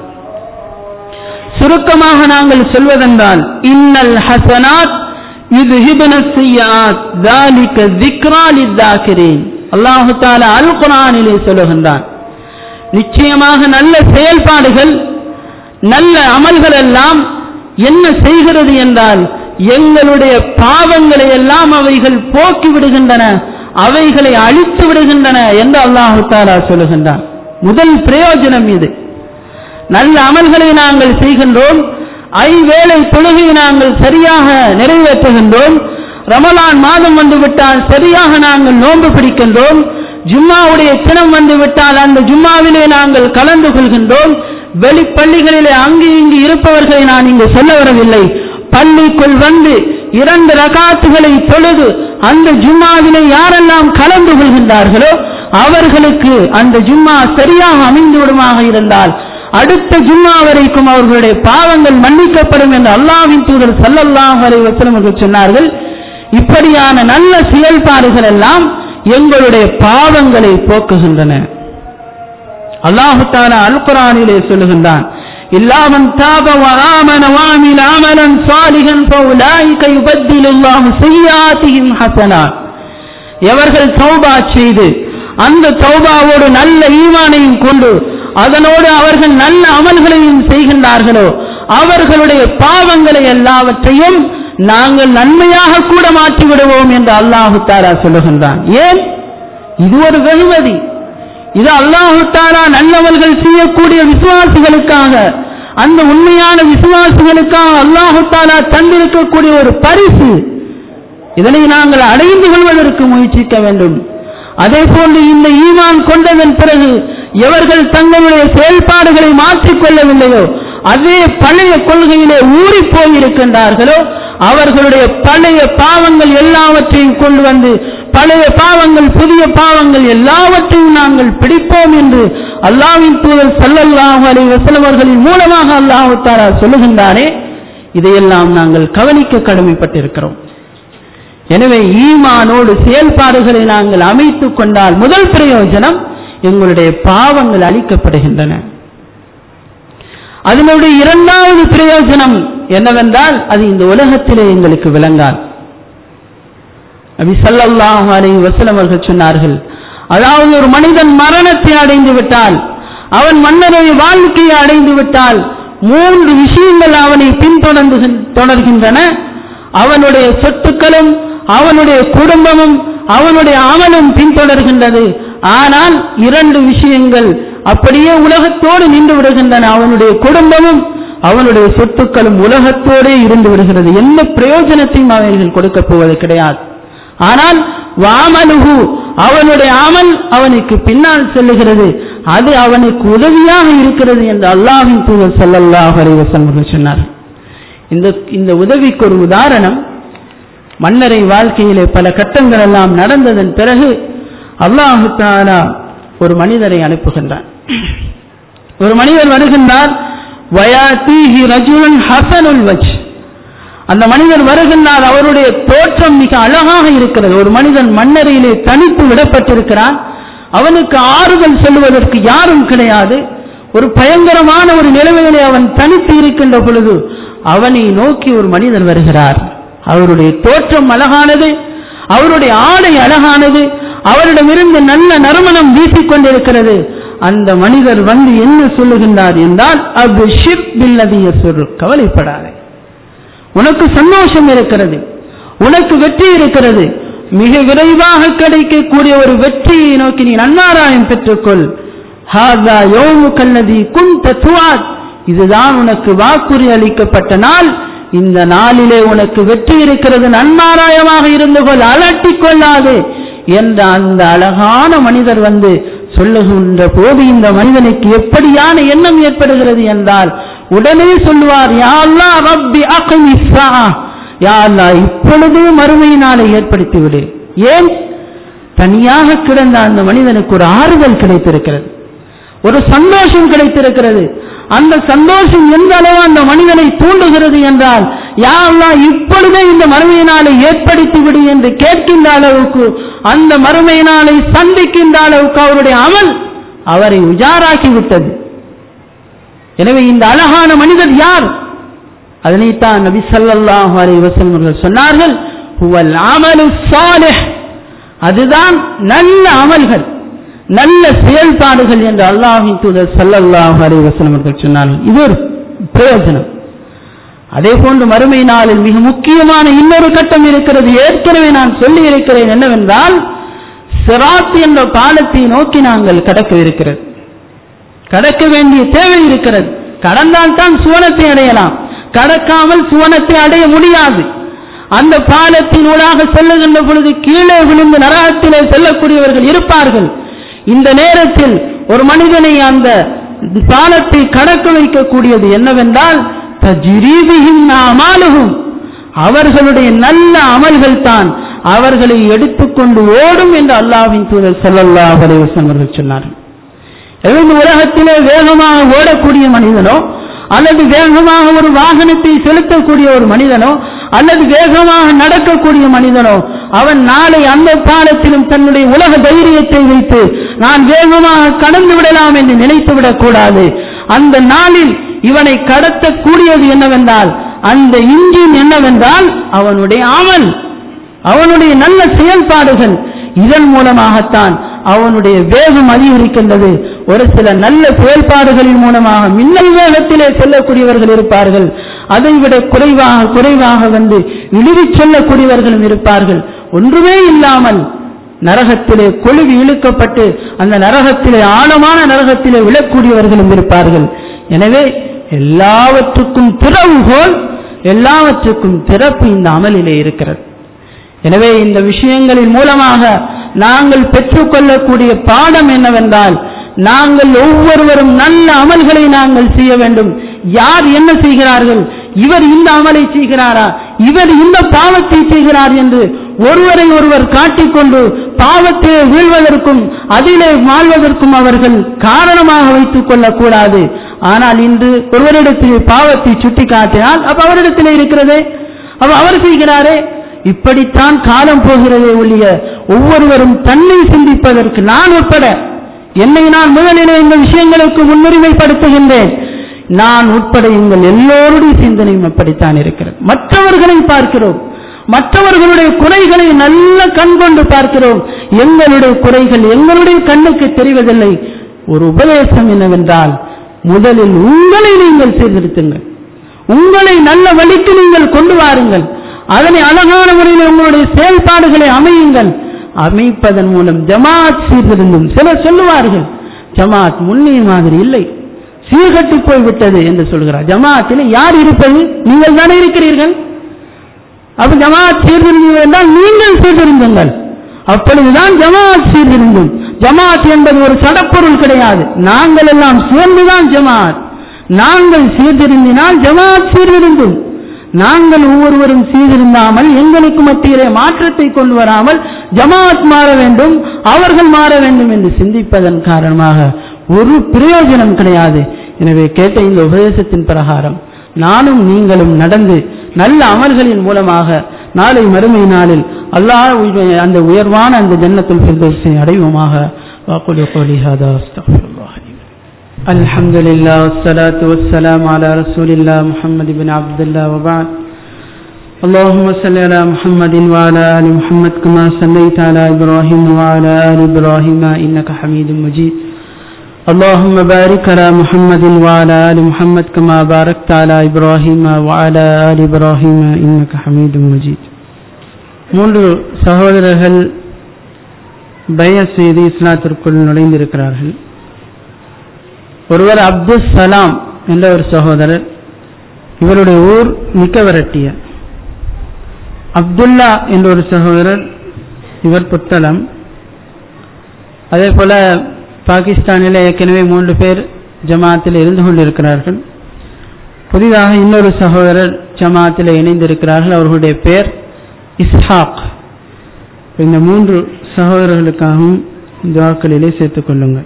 சுருக்கமாக நாங்கள் சொல்வதென்றால், இன்னல் ஹஸனாத் யுத்ஹிபுன ஸய்யிஆத் ذلك ذிக்ரா லிذாக்கிரீன். அல்லாஹ் தஆலா அல் குர்ஆனிலே சொல்லுகின்றான், நிச்சயமாக நல்ல செயல்பாடுகள், நல்ல அமல்கள் எல்லாம் என்ன செய்கிறது என்றால், எங்களுடைய பாவங்களை எல்லாம் அவைகள் போக்கி விடுகின்றன, அவைகளை அழித்து விடுகின்றன என்று அல்லாஹ் தஆலா சொல்லுகின்றான். முதல் பிரயோஜனம் இது. நல்ல அமல்களை நாங்கள் செய்கின்றோம், ஐவேளை தொழுகையை நாங்கள் சரியாக நிறைவேற்றுகின்றோம், ரமலான் மாதம் வந்துவிட்டால் சரியாக நாங்கள் நோன்பு பிடிக்கின்றோம், ஜும்மாவுடைய தினம் வந்துவிட்டால் அந்த ஜும்மாவிலே நாங்கள் கலந்து கொள்கின்றோம். வெளிப்பள்ளிகளிலே அங்கு இங்கு இருப்பவர்களை நான் இங்கு சொல்ல வரவில்லை. பள்ளிக்குள் வந்து 2 ரகாத்துகளை தொழுது அந்த ஜும்மாவிலே யாரெல்லாம் கலந்து கொள்கின்றார்களோ அவர்களுக்கு அந்த ஜும்மா சரியாக அமைந்து விடுமாக இருந்தால் அடுத்த ஜும்மா வரைக்கும் அவர்களுடைய பாவங்கள் மன்னிக்கப்படும் என்று அல்லாஹ்வின் தூதர் ஸல்லல்லாஹு அலைஹி வஸல்லம் அவர்கள் சொன்னார்கள். இப்படியான நல்ல செயல்பாடுகள் எல்லாம் எங்களுடைய பாவங்களை போக்குகின்றன. அல்லாஹ் தஆலா அல் குர்ஆனிலே சொல்லுகின்றான், இல்லா மன் தாப வ ஆமன வ அமில அமலன் ஸாலிஹன் ஃபஉலாயிக யுபத்திலுல்லாஹு ஸய்யிஆத்திஹிம் ஹஸனாத். எவர்கள் தௌபா செய்து அந்த தௌபாவோடு நல்ல ஈமானையும் கொண்டு அதனோடு அவர்கள் நல்ல அமல்களையும் செய்கின்றார்களோ அவர்களுடைய பாவங்களை எல்லாவற்றையும் நாங்கள் நன்மையாக கூட மாற்றி விடுவோம் என்று அல்லாஹ் தஆலா சொல்லுகின்றான். ஏன்? இது ஒரு வெகுமதி. இது அல்லாஹ் தஆலா நல்லவர்கள் செய்யக்கூடிய விசுவாசிகளுக்காக, அந்த உண்மையான விசுவாசிகளுக்காக அல்லாஹ் தஆலா தந்திருக்கக்கூடிய ஒரு பரிசு. இதனை நாங்கள் அடைந்து கொள்வதற்கு முயற்சிக்க வேண்டும். அதே போன்று இந்த ஈமான் கொண்டதன் பிறகு எவர்கள் தங்களுடைய செயல்பாடுகளை மாற்றிக்கொள்ளவில்லையோ, அதே பழைய கொள்கையிலே ஊறி போயிருக்கின்றார்களோ, அவர்களுடைய பழைய பாவங்கள் எல்லாவற்றையும் கொண்டு வந்து பழைய பாவங்கள் புதிய பாவங்கள் எல்லாவற்றையும் நாங்கள் பிடிப்போம் என்று அல்லாஹ்வின் தூதர் ஸல்லல்லாஹு அலைஹி வஸல்லம் அவர்களின் மூலமாக அல்லாஹ் தஆலா சொல்லுகின்றாரே, இதையெல்லாம் நாங்கள் கவனிக்க கடமைப்பட்டிருக்கிறோம். எனவே ஈமானோடு செயல்பாடுகளை நாங்கள் அமைத்துக் கொண்டால் முதல் பிரயோஜனம், எங்களுடைய பாவங்கள் அழிக்கப்படுகின்றன. அதனுடைய இரண்டாவது பிரயோஜனம் என்னவென்றால், அது இந்த உலகத்திலே எங்களுக்கு விளங்காது. நபி ஸல்லல்லாஹு அலைஹி வஸல்லம் அவர்கள் சொன்னார்கள், அதாவது ஒரு மனிதன் மரணத்தை அடைந்து விட்டால், அவன் மன்னரை வாழ்க்கையை அடைந்து விட்டால் 3 விஷயங்கள் அவனை பின்தொடர்கின்றன. அவனுடைய சொத்துக்களும் அவனுடைய குடும்பமும் அவனுடைய அமலும் பின்தொடர்கின்றது. ஆனால் 2 விஷயங்கள் அப்படியே உலகத்தோடு நின்று விடுகின்றன. அவனுடைய குடும்பமும் அவனுடைய சொத்துக்களும் உலகத்தோடே இருந்து விடுகிறது. என்ன பிரயோஜனத்தையும் அவர்கள் கொடுக்க போவது கிடையாது. ஆனால் வாமலுஹு, அவனுடைய அமல் அவனுக்கு பின்னால் செல்லுகிறது, அது அவனுக்கு உதவியாக இருக்கிறது என்று அல்லாஹ்வின் தூதர் ஸல்லல்லாஹு அலைஹி வஸல்லம் சொன்னார். இந்த உதவிக்கு ஒரு உதாரணம், மன்னரை வாழ்க்கையிலே பல கட்டங்கள் எல்லாம் நடந்ததன் பிறகு அல்லாஹ் தஆலா ஒரு மனிதரை அனுப்புகின்றார். ஒரு மனிதர் வருகின்றார், வயாதீஹி ரஜுலுன் ஹஸனுல் வஜ், அந்த மனிதன் வருகின்றார், அவருடைய தோற்றம் மிக அழகாக இருக்கிறது. ஒரு மனிதன் மண்ணறையிலே தனித்து விடப்பட்டிருக்கிறான், அவனுக்கு ஆறுதல் சொல்லுவதற்கு யாரும் கிடையாது. ஒரு பயங்கரமான ஒரு நிலைமையிலே அவன் தனித்து இருக்கின்ற பொழுது அவனை நோக்கி ஒரு மனிதர் வருகிறார். அவருடைய தோற்றம் அழகானது, அவருடைய ஆடை அழகானது, அவரிடமிருந்து நல்ல நறுமணம் வீசிக்கொண்டிருக்கிறது. அந்த மனிதர் வந்து என்ன சொல்லுகின்றார் என்றால், அப்ஷிர் பில்லதி யஸ்ரு, கவலைப்படாதே, உனக்கு சந்தோஷம் இருக்கிறது, உனக்கு வெற்றி இருக்கிறது, மிக விரைவாக கிடைக்கக்கூடிய ஒரு வெற்றியை நோக்கி நீ நன்மாராயம் பெற்றுக்கொள். ஹாதா யௌமுகல்லதி குன்த துஆத், இதுதான் உனக்கு வாக்குறுதி அளிக்கப்பட்ட நாள், இந்த நாளிலே உனக்கு வெற்றி இருக்கிறது, நன்மாராயமாக இருந்து கொள், அலட்டிக் கொள்ளாதே என்ற அந்த அழகான மனிதர் வந்து சொல்லுகின்ற போது இந்த மனிதனுக்கு எப்படியான எண்ணம் ஏற்படுகிறது என்றால், உடனே சொல்லுவார், யா அல்லாஹ் ரப்பி அக்மிஸ் ஸாஅ, யா அல்லாஹ் இப்பொழுதே மறுமை நாளை ஏற்படுத்திவிடு. ஏன்? தனியாக கிடந்த அந்த மனிதனுக்கு ஒரு ஆறுதல் கிடைத்திருக்கிறது, ஒரு சந்தோஷம் கிடைத்திருக்கிறது. அந்த சந்தோஷம் எந்த அளவு அந்த மனிதனை தூண்டுகிறது என்றால், யா அல்லாஹ் இப்பொழுதே இந்த மறுமை நாளை ஏற்படுத்திவிடு என்று கேட்கின்ற அளவுக்கு, அந்த மறுமை நாளை சந்திக்கின்ற அளவுக்கு அவருடைய அமல் அவரை உஜாராக்கிவிட்டது. எனவே இந்த அழகான மனிதர் யார்? அதனைத்தான் நபி ஸல்லல்லாஹு அலைஹி வஸல்லம் அவர்கள் சொன்னார்கள், ஹுவல் அமலு ஸாலிஹ், அதுதான் நல்ல அமல்கள், நல்ல செயல்பாடுகள் என்று அல்லாஹ்வின் தூதர் ஸல்லல்லாஹு அலைஹி வஸல்லம் அவர்கள் சொன்னார்கள். இது ஒரு பிரயோஜனம். அதே போன்று மறுமை நாளில் மிக முக்கியமான இன்னொரு கட்டம் இருக்கிறது. ஏற்கனவே நான் சொல்லி இருக்கிறேன், என்னவென்றால் சிராத் என்ற பாலத்தை நோக்கி நாங்கள் கடக்க இருக்கிறது, கடக்க வேண்டிய தேவை இருக்கிறது. கடந்தால் தான் சுவனத்தை அடையலாம், கடக்காமல் சுவனத்தை அடைய முடியாது. அந்த பாலத்தினூடாக செல்லுகின்ற பொழுது கீழே விழுந்து நரகத்திலே செல்லக்கூடியவர்கள் இருப்பார்கள். இந்த நேரத்தில் ஒரு மனிதனை அந்த பாலத்தை கடக்க வைக்கக்கூடியது என்னவென்றால், தஜ்ரீபிஹிம் அமாலுஹும், அவர்களுடைய நல்ல அமல்கள் தான் அவர்களை எடுத்துக்கொண்டு ஓடும் என்று அல்லாஹ்வின் தூதர் ஸல்லல்லாஹு அலைஹி வஸல்லம் அவர்கள் சொன்னார்கள். இந்த உலகத்திலே வேகமாக ஓடக்கூடிய மனிதனோ, அல்லது வேகமாக ஒரு வாகனத்தை செலுத்தக்கூடிய ஒரு மனிதனோ, அல்லது வேகமாக நடக்கக்கூடிய மனிதனோ, அவன் நாளை அந்த பாலத்திலும் தன்னுடைய உலக தைரியத்தை வைத்து நான் வேகமாக கடந்து விடலாம் என்று நினைத்து விடக்கூடாது. அந்த நாளில் இவனை கடத்தக்கூடியது என்னவென்றால், அந்த இன்ஜின் என்னவென்றால் அவனுடைய அமல், அவனுடைய நல்ல செயல்பாடுகள். இதன் மூலமாகத்தான் அவனுடைய வேகம் அதிகரிக்கின்றது. ஒரு சில நல்ல செயல்பாடுகளின் மூலமாக மின்னல் வேகத்திலே செல்லக்கூடியவர்கள் இருப்பார்கள், அதைவிட குறைவாக வந்து இழுவிச் செல்லக்கூடியவர்களும் இருப்பார்கள். ஒன்றுமே இல்லாமல் நரகத்திலே கொழுவி இழுக்கப்பட்டு அந்த நரகத்திலே, ஆழமான நரகத்திலே விழக்கூடியவர்களும் இருப்பார்கள். எனவே எல்லாவற்றுக்கும் திறவுகோல், எல்லாவற்றுக்கும் திறப்பு இந்த அமலிலே இருக்கிறது. எனவே இந்த விஷயங்களின் மூலமாக நாங்கள் பெற்றுக்கொள்ளக்கூடிய பாடம் என்னவென்றால், நாங்கள் ஒவ்வொருவரும் நல்ல அமல்களை நாங்கள் செய்ய வேண்டும். யார் என்ன செய்கிறார்கள், இவர் இந்த அமலை செய்கிறாரா, இவர் இந்த பாவத்தை செய்கிறார் என்று ஒருவரை ஒருவர் காட்டிக்கொண்டு பாவத்தை வீழ்வதற்கும் அதிலே வாழ்வதற்கும் அவர்கள் காரணமாக வைத்துக் கொள்ளக்கூடாது. ஆனால் இன்று ஒருவரிடத்தில் பாவத்தை சுட்டி காட்டினால் அப்ப அவரிடத்தில் இருக்கிறதே, அப்ப அவர் செய்கிறாரே, இப்படித்தான் காலம் போகிறதே ஒழிய ஒவ்வொருவரும் தன்னை சிந்திப்பதற்கு, நான் உட்பட என்னை நான் முதலிலே இந்த விஷயங்களுக்கு முன்னுரிமைப்படுத்துகின்றேன், நான் உட்பட எங்கள் எல்லோருடைய சிந்தனையும் அப்படித்தான் இருக்கிறது. மற்றவர்களை பார்க்கிறோம், மற்றவர்களுடைய குறைகளை நல்ல கண் கொண்டு பார்க்கிறோம், எங்களுடைய குறைகள் எங்களுடைய கண்ணுக்கு தெரிவதில்லை. ஒரு உபதேசம் என்னவென்றால், முதலில் உங்களை நீங்கள் சீர்திருத்துங்கள், உங்களை நல்ல வழிக்கு நீங்கள் கொண்டு வாருங்கள், அதனை அழகான முறையில் உங்களுடைய செயல்பாடுகளை அமையுங்கள். அமைப்பதன் மூலம் ஜமாத் சீர்திருந்தும். சிலர் சொல்லுவார்கள், ஜமாத் முன்னே மாதிரி இல்லை, சீர்கட்டி போய்விட்டது என்று சொல்கிறார். ஜமாத்தில் யார் இருப்பது? நீங்கள் தானே இருக்கிறீர்கள். அப்ப ஜமாத் சீர்திருந்தது என்றால் நீங்கள் சீர்திருந்துங்கள், அப்பொழுதுதான் ஜமாத் சீர்திருந்தும். ஜமாத் என்பது ஒரு சடப்பொருள் கிடையாது, நாங்கள் எல்லாம் சேர்ந்துதான் ஜமாத். நாங்கள் சீர்திருந்தினால் ஜமாத் சீர்திருந்தும். நாங்கள் ஒவ்வொருவரும் சீர்திருந்தாமல் எங்களுக்கு மத்தியிலே மாற்றத்தை கொண்டு வராமல் ஜமாத் மாற வேண்டும், அவர்கள் மாற வேண்டும் என்று சிந்திப்பதன் காரணமாக ஒரு பிரயோஜனம் கிடையாது. எனவே கேட்ட இந்த உபதேசத்தின் பிரகாரம் நானும் நீங்களும் நடந்து நல்ல அமல்களின் மூலமாக நாளை மறுமை நாளில் அல்லாஹ் அந்த உயர்வான அந்த ஜன்னத்துல் ஃபிர்தௌஸை அடைவோமாக. வஅகூலு கௌலி ஹாதா அஸ்தக்ஃபிருல்லாஹ். அல்ஹம்துலில்லாஹ் வஸ்ஸலாத்து வஸ்ஸலாமு அலா ரசூலில்லாஹ் முஹம்மது இப்னு அப்துல்லாஹ் வ பஅத். اللهم صل على محمد وعلى آل محمد كما صليت على إبراهيم وعلى آل إبراهيم إنك حميد مجيد. اللهم بارك على محمد وعلى آل محمد كما باركت على إبراهيم وعلى آل إبراهيم إنك حميد مجيد. மூன்று சகோதரர்கள் பைஅத் செய்து இஸ்லாத்திற்குள் நுழைந்திருக்கிறார்கள். ஒருவர் அப்துல் சலாம் என்ற ஒரு சகோதரர், இவருடைய ஊர் மிக்கவரட்டிய. அப்துல்லா என்ற ஒரு சகோதரர், இவர் புத்தளம். அதே போல பாகிஸ்தானில் ஏற்கனவே 3 பேர் ஜமாத்தில் இருந்து கொண்டிருக்கிறார்கள். புதிதாக இன்னொரு சகோதரர் ஜமாத்தில் இணைந்திருக்கிறார்கள். அவர்களுடைய பெயர் இஸ்ஹாக். இந்த 3 சகோதரர்களுக்காகவும் துஆக்களிலே சேர்த்துக் கொள்ளுங்கள்.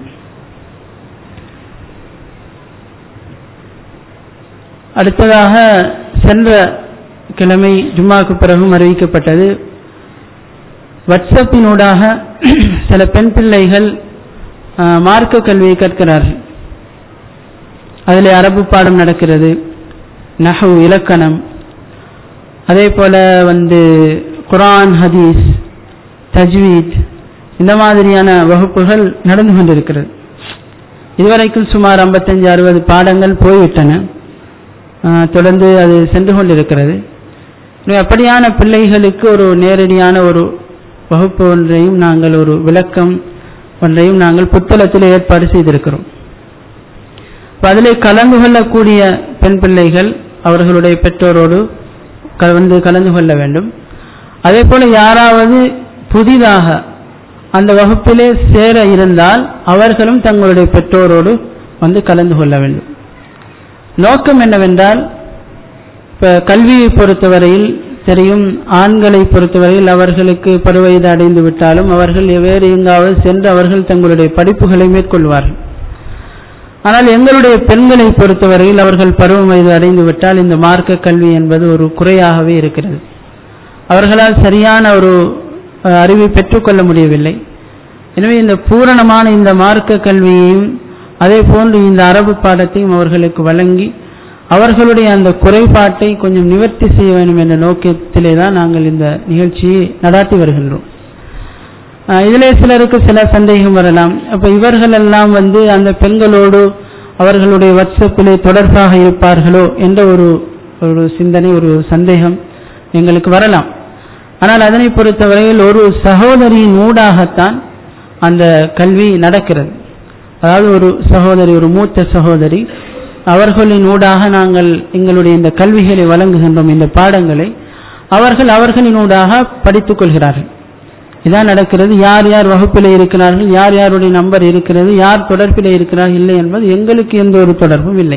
அடுத்ததாக சென்ற கிழமை ஜும்மாவுக்கு பிறகும் அறிவிக்கப்பட்டது, வாட்ஸ்அப்பினூடாக சில பெண் பிள்ளைகள் மார்க்க கல்வியை கற்கிறார்கள். அதில் அரபு பாடம் நடக்கிறது, நஹ்வு இலக்கணம், அதே போல குர்ஆன் ஹதீஸ் தஜ்வீத், இந்த மாதிரியான வகுப்புகள் நடந்து கொண்டிருக்கிறது. இதுவரைக்கும் சுமார் 55-60 பாடங்கள் போய்விட்டன. தொடர்ந்து அது சென்று கொண்டிருக்கிறது. அப்படியான பிள்ளைகளுக்கு ஒரு நேரடியான ஒரு வகுப்பு ஒன்றையும் நாங்கள், ஒரு விளக்கம் ஒன்றையும் நாங்கள் புத்தளத்தில் ஏற்பாடு செய்திருக்கிறோம். அதிலே கலந்து கொள்ளக்கூடிய பெண் பிள்ளைகள் அவர்களுடைய பெற்றோரோடு கலந்து கொள்ள வேண்டும். அதே போல யாராவது புதிதாக அந்த வகுப்பிலே சேர இருந்தால் அவர்களும் தங்களுடைய பெற்றோரோடு கலந்து கொள்ள வேண்டும். நோக்கம் என்னவென்றால், இப்போ கல்வியை பொறுத்தவரையில் தெரியும், ஆண்களை பொறுத்தவரையில் அவர்களுக்கு பருவயது அடைந்து விட்டாலும் அவர்கள் வேறு எங்காவது சென்று அவர்கள் தங்களுடைய படிப்புகளை மேற்கொள்வார்கள். ஆனால் எங்களுடைய பெண்களை பொறுத்தவரையில் அவர்கள் பருவ வயது அடைந்து விட்டால் இந்த மார்க்க கல்வி என்பது ஒரு குறையாகவே இருக்கிறது. அவர்களால் சரியான ஒரு அறிவை பெற்றுக்கொள்ள முடியவில்லை. எனவே இந்த பூரணமான இந்த மார்க்க கல்வியையும் அதே போன்று இந்த அரபு பாடத்தையும் அவர்களுக்கு வழங்கி அவர்களுடைய அந்த குறைபாட்டை கொஞ்சம் நிவர்த்தி செய்ய வேண்டும் என்ற நோக்கத்திலே தான் நாங்கள் இந்த நிகழ்ச்சியை நடாத்தி வருகின்றோம். இதிலே சிலருக்கு சில சந்தேகம் வரலாம். அப்போ இவர்கள் எல்லாம் அந்த பெண்களோடு அவர்களுடைய வாட்ஸ்அப்பிலே தொடர்பாக இருப்பார்களோ என்ற ஒரு சிந்தனை, ஒரு சந்தேகம் எங்களுக்கு வரலாம். ஆனால் அதனை பொறுத்தவரையில் ஒரு சகோதரியின் ஊடாகத்தான் அந்த கல்வி நடக்கிறது. அதாவது ஒரு சகோதரி, ஒரு மூத்த சகோதரி, அவர்களின் ஊடாக நாங்கள் எங்களுடைய இந்த கல்விகளை வழங்குகின்றோம். இந்த பாடங்களை அவர்களின் ஊடாக படித்துக் கொள்கிறார்கள். இதான் நடக்கிறது. யார் யார் வகுப்பிலே இருக்கிறார்கள், யார் யாருடைய நம்பர் இருக்கிறது, யார் தொடர்பிலே இருக்கிறார்கள் இல்லை என்பது எங்களுக்கு எந்த ஒரு தொடர்பும் இல்லை.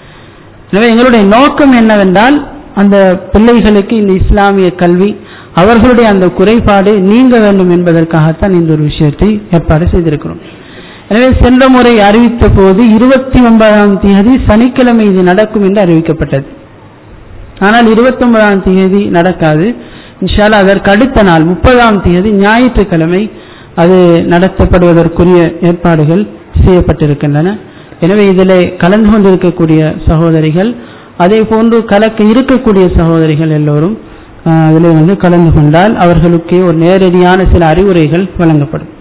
எனவே எங்களுடைய நோக்கம் என்னவென்றால், அந்த பிள்ளைகளுக்கு இந்த இஸ்லாமிய கல்வி அவர்களுடைய அந்த குறைபாடு நீங்க வேண்டும் என்பதற்காகத்தான் இந்த ஒரு விஷயத்தை ஏற்பாடு செய்திருக்கிறோம். எனவே சென்ற முறை அறிவித்த போது 29ஆம் தேதி சனிக்கிழமை இது நடக்கும் என்று அறிவிக்கப்பட்டது. ஆனால் 29ஆம் தேதி நடக்காது. இன்ஷா அல்லாஹ் அதற்கு அடுத்த நாள் 30ஆம் தேதி ஞாயிற்றுக்கிழமை அது நடத்தப்படுவதற்குரிய ஏற்பாடுகள் செய்யப்பட்டிருக்கின்றன. எனவே இதிலே கலந்து கொண்டிருக்கக்கூடிய சகோதரிகள், அதே போன்று கலக்க இருக்கக்கூடிய சகோதரிகள் எல்லோரும் அதில் கலந்து கொண்டால் அவர்களுக்கு ஒரு நேரடியான சில அறிவுரைகள் வழங்கப்படும்.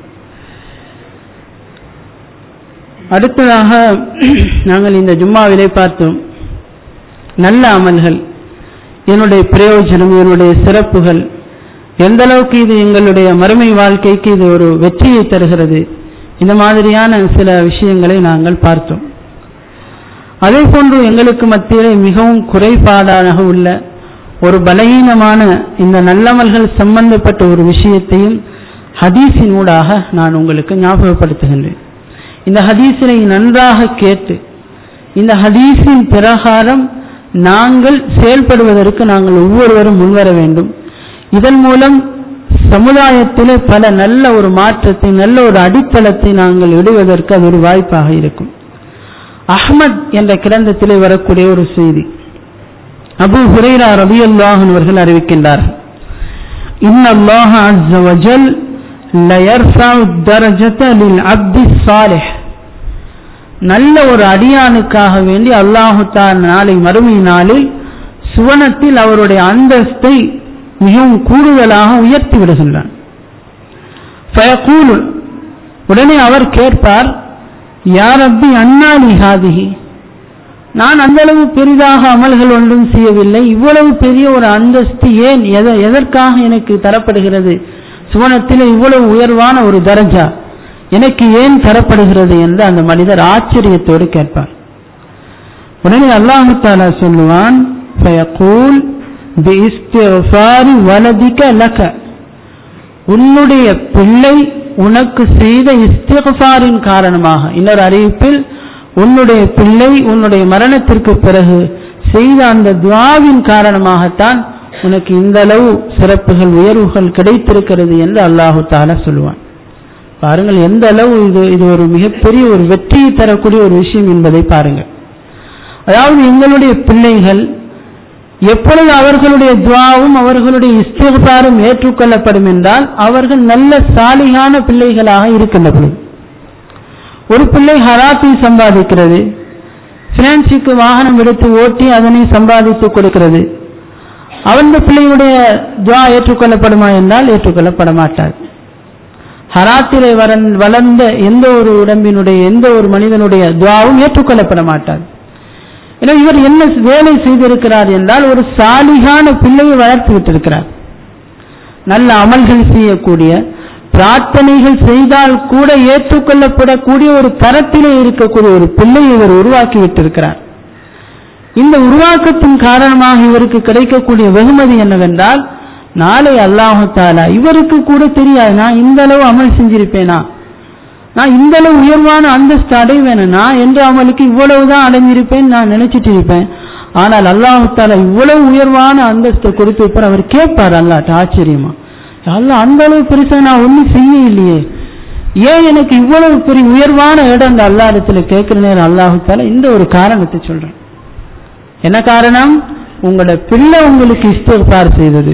அடுத்ததாக நாங்கள் இந்த ஜும்மாவிலே பார்த்தோம், நல்ல அமல்கள், என்னுடைய பிரயோஜனம், என்னுடைய சிறப்புகள், எந்த அளவுக்கு இது எங்களுடைய மறுமை வாழ்க்கைக்கு இது ஒரு வெற்றியை தருகிறது, இந்த மாதிரியான சில விஷயங்களை நாங்கள் பார்த்தோம். அதே போன்று எங்களுக்கு மத்தியிலே மிகவும் குறைபாடாக உள்ள ஒரு பலகீனமான இந்த நல்லமல்கள் சம்பந்தப்பட்ட ஒரு விஷயத்தையும் ஹதீஸின் ஊடாக நான் உங்களுக்கு ஞாபகப்படுத்துகின்றேன். இந்த ஹதீஸினை நன்றாக கேட்டு இந்த ஹதீஸின் பிரகாரம் நாங்கள் செயல்படுவதற்கு நாங்கள் ஒவ்வொருவரும் முன்வர வேண்டும். இதன் மூலம் சமுதாயத்திலே பல நல்ல ஒரு மாற்றத்தை, நல்ல ஒரு அடித்தளத்தை நாங்கள் இடுவதற்கு அது ஒரு வாய்ப்பாக இருக்கும். அஹ்மத் என்ற கிரந்தத்திலே வரக்கூடிய ஒரு செய்தி. அபூ ஹுரைரா ரலியல்லாஹு அன்ஹு அவர்கள் அறிவிக்கின்றார்கள், இன்னல்லாஹ அஸ்ஸ வஜல் லயர்ஃபஉ தரஜத லில் அப்தி ஸாலிஹ். நல்ல ஒரு அடியானுக்காக வேண்டி அல்லாஹ் தஆலா நாளை மறுமை நாளில் சுவனத்தில் அவருடைய அந்தஸ்தை மிகவும் கூடுதலாக உயர்த்தி விடுகின்றான். ஃபயகூலு, உடனே அவர் கேட்பார், யா ரப்பி அன்னா லி ஹாதிஹி, நான் அந்த அளவு பெரிதாக அமல்கள் ஒன்றும் செய்யவில்லை, இவ்வளவு பெரிய ஒரு அந்தஸ்து ஏன் எதற்காக எனக்கு தரப்படுகிறது, சுவனத்தில் இவ்வளவு உயர்வான ஒரு தரஜா எனக்கு ஏன் தரப்படுகிறது என்று அந்த மனிதர் ஆச்சரியத்தோடு கேட்பார். உடனே அல்லாஹ் தஆலா சொல்லுவான், ஃபயகூல் பிஇஸ்திஃபாரி வலதிக லக, உன்னுடைய பிள்ளை உனக்கு செய்த இஸ்திஃபாரின் காரணமாக, இன்னொரு அறிவிப்பில் உன்னுடைய பிள்ளை உன்னுடைய மரணத்திற்கு பிறகு செய்த அந்த துஆவின் காரணமாகத்தான் உனக்கு இந்த அளவு சிறப்புகள் உயர்வுகள் கிடைத்திருக்கிறது என்று அல்லாஹு தஆலா சொல்லுவான். பாருங்கள் எந்த அளவு இது ஒரு மிகப்பெரிய ஒரு வெற்றியை தரக்கூடிய ஒரு விஷயம் என்பதை பாருங்கள். அதாவது எங்களுடைய பிள்ளைகள் எப்பொழுது அவர்களுடைய துஆவும் அவர்களுடைய இஸ்திக்பாரும் ஏற்றுக்கொள்ளப்படும் என்றால் அவர்கள் நல்ல சாலிகான பிள்ளைகளாக இருக்கின்ற பொழுது. ஒரு பிள்ளை ஹராத்தை சம்பாதிக்கிறது, பினான்ஸுக்கு வாகனம் எடுத்து ஓட்டி அதனை சம்பாதித்து கொடுக்கிறது, அந்த பிள்ளையுடைய துஆ ஏற்றுக்கொள்ளப்படுமா என்றால் ஏற்றுக்கொள்ளப்பட மாட்டாது. ஹராத்திலே வளர்ந்த எந்த ஒரு உடம்பினுடைய எந்த ஒரு மனிதனுடைய துஆவும் ஏற்றுக்கொள்ளப்பட மாட்டாது. எனவே இவர் என்ன வேலை செய்திருக்கிறார் என்றால் ஒரு சாலிகான பிள்ளையை வளர்த்து விட்டிருக்கிறார். நல்ல அமல்கள் செய்யக்கூடிய, பிரார்த்தனைகள் செய்தால் கூட ஏற்றுக்கொள்ளப்படக்கூடிய ஒரு தரத்திலே இருக்கக்கூடிய ஒரு பிள்ளையை இவர் உருவாக்கி விட்டிருக்கிறார். இந்த உருவாக்கத்தின் காரணமாக இவருக்கு கிடைக்கக்கூடிய வெகுமதி என்னவென்றால், நாளை அல்லாஹ் தஆலா இவருக்கு கூட தெரியாது நான் இந்த அளவு அமல் செஞ்சிருப்பேனா, நான் இந்த அளவு உயர்வான அந்தஸ்து அடைவேனா என்று அமலுக்கு இவ்வளவுதான் அடைஞ்சிருப்பேன் நான் நினைச்சிட்டு இருப்பேன். ஆனால் அல்லாஹ் தஆலா இவ்வளவு உயர்வான அந்தஸ்தை கொடுத்திருப்பார். அவர் கேட்பார் அல்லாஹ்ட்ட ஆச்சரியமா, அல்லாஹ் அந்த அளவு பெருசா நான் ஒன்றும் செய்ய இல்லையே, ஏன் எனக்கு இவ்வளவு பெரிய உயர்வான இடம் அந்த அல்லாஹ் இடத்துல கேட்கிற நேரம் அல்லாஹ் தஆலா இந்த ஒரு காரணத்தை சொல்றேன். என்ன காரணம்? உங்களோட பிள்ளை உங்களுக்கு இஸ்திக்பார் செய்தது,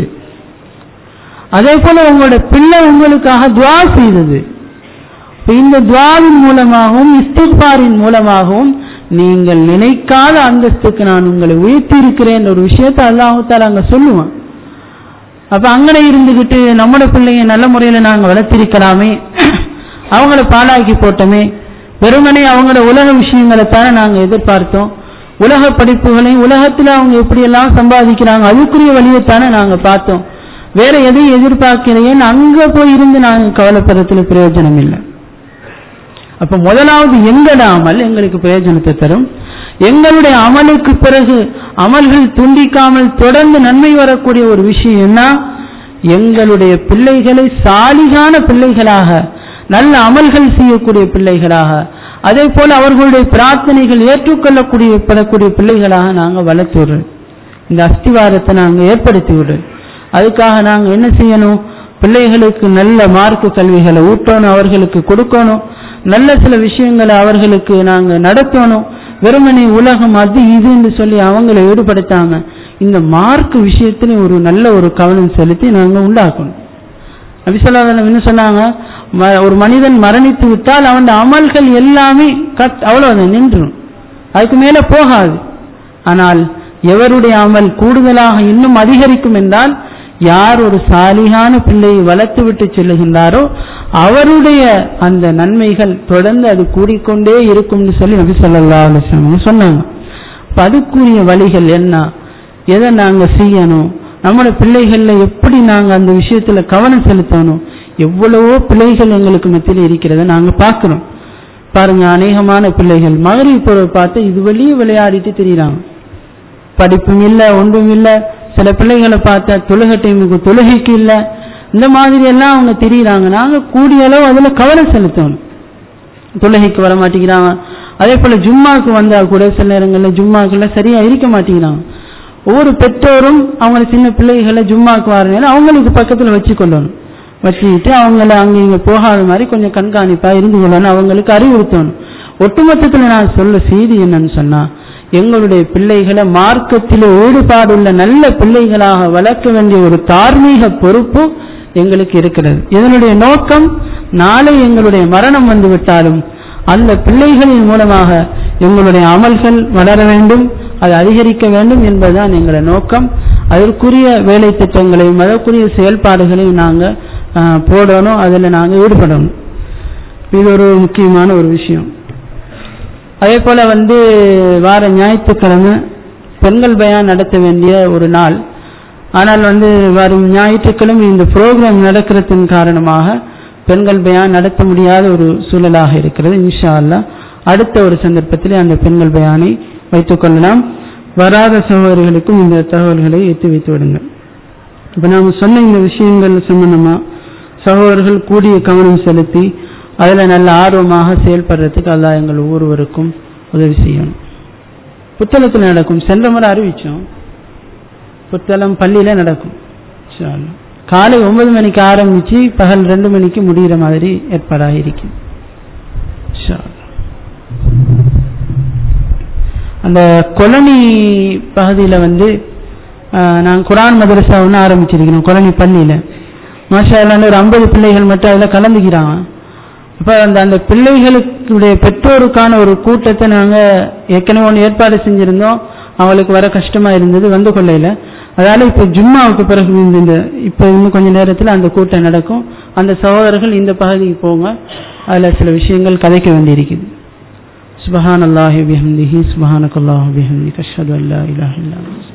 அதே போல உங்களோட பிள்ளை உங்களுக்காக துஆ செய்தது. இந்த துஆவின் மூலமாகவும் இஸ்திக்பாரின் மூலமாகவும் நீங்கள் நினைக்காத அந்தஸ்துக்கு நான் உங்களை உயர்த்தி இருக்கிறேன் ஒரு விஷயத்தை அல்லாஹ் தஆலா அங்க சொல்லுவான். அப்ப அங்கனே இருந்துகிட்டு நம்மளோட பிள்ளைய நல்ல முறையில நாங்க வளர்த்திருக்கலாமே, அவங்கள பாழாக்கி போட்டோமே, வெறுமனே அவங்களோட உலக விஷயங்களை தானே நாங்க எதிர்பார்த்தோம், உலக படிப்புகளையும் உலகத்துல அவங்க எப்படியெல்லாம் சம்பாதிக்கிறாங்க அதுக்குரிய வழியைத்தானே நாங்க பார்த்தோம், வேற எதையும் எதிர்பார்க்கிறேன்னு அங்க போய் இருந்து நாங்க கவலைப்படுறதுல பிரயோஜனம் இல்லை. அப்ப முதலாவது எங்கட அமல் எங்களுக்கு பிரயோஜனத்தை தரும். எங்களுடைய அமலுக்கு பிறகு அமல்கள் துண்டிக்காமல் தொடர்ந்து நன்மை வரக்கூடிய ஒரு விஷயம் என்ன, எங்களுடைய பிள்ளைகளை சாலிகான பிள்ளைகளாக, நல்ல அமல்கள் செய்யக்கூடிய பிள்ளைகளாக, அதே போல அவர்களுடைய பிரார்த்தனைகள் ஏற்றுக்கொள்ளப்படக்கூடிய பிள்ளைகளாக நாங்க வளர்த்து விடுறோம். இந்த அஸ்திவாரத்தை நாங்க ஏற்படுத்தி விடுறோம். அதுக்காக நாங்க என்ன செய்யணும், பிள்ளைகளுக்கு நல்ல மார்க்க கல்விகளை ஊட்டணும், அவர்களுக்கு கொடுக்கணும், நல்ல சில விஷயங்களை அவர்களுக்கு நாங்க நடத்தணும். வெறுமனே உலகம் அது இதுன்னு சொல்லி அவங்களை ஈடுபடுத்தாம இந்த மார்க்க விஷயத்துல ஒரு நல்ல ஒரு கவனம் செலுத்தி நாங்க உண்டாக்கணும். நபி ஸல்லல்லாஹு அலைஹி வஸல்லம் சொன்னாங்க, ஒரு மனிதன் மரணித்து விட்டால் அவன் அமல்கள் எல்லாமே அவ்வளவுதான் நின்றும், அதுக்கு மேல போகாது. ஆனால் எவருடைய அமல் கூடுதலாக இன்னும் அதிகரிக்கும் என்றால், யார் ஒரு சாலிகான பிள்ளையை வளர்த்து விட்டு செல்லுகின்றாரோ அவருடைய அந்த நன்மைகள் தொடர்ந்து அது கூடிக்கொண்டே இருக்கும்னு சொல்லி நபி ஸல்லல்லாஹு அலைஹி வஸல்லம் சொன்னாங்க. அதுக்குரிய வழிகள் என்ன, எதை நாங்க செய்யணும், நம்மளோட பிள்ளைகள்ல எப்படி நாங்க அந்த விஷயத்துல கவனம் செலுத்தணும், எவ்வளவோ பிள்ளைகள் எங்களுக்கு மத்தியில் இருக்கிறத நாங்க பார்க்கிறோம். பாருங்க, அநேகமான பிள்ளைகள் மகரிப் பொருள் பார்த்து இது வெளியே விளையாடிட்டு தெரியுறாங்க, படிப்பும் இல்லை ஒன்றும் இல்லை. சில பிள்ளைகளை பார்த்தா தொழுகை டைமுக்கு தொழுகைக்கு இல்லை, இந்த மாதிரி எல்லாம் அவங்க தெரியுறாங்க. நாங்க கூடிய அளவு அதுல கவனம் செலுத்தணும். தொழுகைக்கு வர மாட்டேங்கிறாங்க, அதே போல ஜும்மாக்கு வந்தா கூட சில நேரங்கள்ல ஜும்மாக்குள்ள சரியா இருக்க மாட்டேங்கிறாங்க. ஒவ்வொரு பெற்றோரும் அவங்க சின்ன பிள்ளைகளை ஜும்மாக்கு வரனால அவங்களுக்கு பக்கத்துல வச்சு கொள்ளணும், வச்சுக்கிட்டு அவங்கள அங்க இங்க போகாத மாதிரி கொஞ்சம் கண்காணிப்பா இருந்து கொள்ளணும், அவங்களுக்கு அறிவுறுத்தணும். ஒட்டுமொத்தத்தில் நான் சொல்ல செய்தி என்னன்னு சொன்னா, எங்களுடைய பிள்ளைகளை மார்க்கத்திலே ஈடுபாடுள்ள நல்ல பிள்ளைகளாக வளர்க்க வேண்டிய ஒரு தார்மீக பொறுப்பு எங்களுக்கு இருக்கிறது. இதனுடைய நோக்கம், நாளை எங்களுடைய மரணம் வந்து விட்டாலும் அந்த பிள்ளைகளின் மூலமாக எங்களுடைய அமல்கள் வளர வேண்டும், அது அதிகரிக்க வேண்டும் என்பதுதான் எங்களுடைய நோக்கம். அதற்குரிய வேலை திட்டங்களையும் அதற்குரிய செயல்பாடுகளையும் நாங்கள் போடணும், அதில் நாங்கள் ஈடுபடணும். இது ஒரு முக்கியமான ஒரு விஷயம். அதே போல வார ஞாயிற்றுக்கிழமை பெண்கள் பயான் நடத்த வேண்டிய ஒரு நாள். ஆனால் வரும் ஞாயிற்றுக்கிழமை இந்த ப்ரோக்ராம் நடக்கிறதின் காரணமாக பெண்கள் பயான் நடத்த முடியாத ஒரு சூழலாக இருக்கிறது. இன்ஷா அல்லாஹ் அடுத்த ஒரு சந்தர்ப்பத்திலே அந்த பெண்கள் பயானை வைத்துக் கொள்ளலாம். வராத சகோதரிகளுக்கும் இந்த தகவல்களை எத்தி வைத்து விடுங்கள். இப்போ நாம் சொன்ன இந்த விஷயங்கள் சம்பந்தமா சகோதரர்கள் கூடிய கவனம் செலுத்தி அதில் நல்ல ஆர்வமாக செயல்படுறதுக்கு அல்லாஹ் எங்கள் ஒவ்வொருவருக்கும் உதவி செய்யணும். புத்தளத்தில் நடக்கும், சென்ற முறை அறிவித்தோம், புத்தளம் பள்ளியில் நடக்கும். காலை 9 மணிக்கு ஆரம்பித்து பகல் 2 மணிக்கு முடிகிற மாதிரி ஏற்பாடாக இருக்கும். அந்த கொலனி பகுதியில் நாங்கள் குரான் மதரசா ஒன்று ஆரம்பிச்சிருக்கிறோம். கொலனி பள்ளியில் மாஷா அல்லாஹ் ஒரு 50 பிள்ளைகள் மட்டும் அதில் கலந்துக்கிறாங்க. அப்போ அந்த பிள்ளைகளுடைய பெற்றோருக்கான ஒரு கூட்டத்தை நாங்கள் ஏற்கனவே ஒன்று ஏற்பாடு செஞ்சுருந்தோம். அவங்களுக்கு வர கஷ்டமாக இருந்தது, வந்து கொள்ளையில். அதனால் இப்போ ஜும்மாவுக்கு பிறகு இப்போ இன்னும் கொஞ்சம் நேரத்தில் அந்த கூட்டம் நடக்கும். அந்த சகோதரர்கள் இந்த பகுதிக்கு போங்க, அதில் சில விஷயங்கள் கதைக்க வேண்டியிருக்குது. சுப்ஹானல்லாஹி வபிஹம்திஹி சுப்ஹானக்கல்லாஹு வபிஹம்திக அஷ்ஹது அல்லா இலாஹா இல்லா அன்த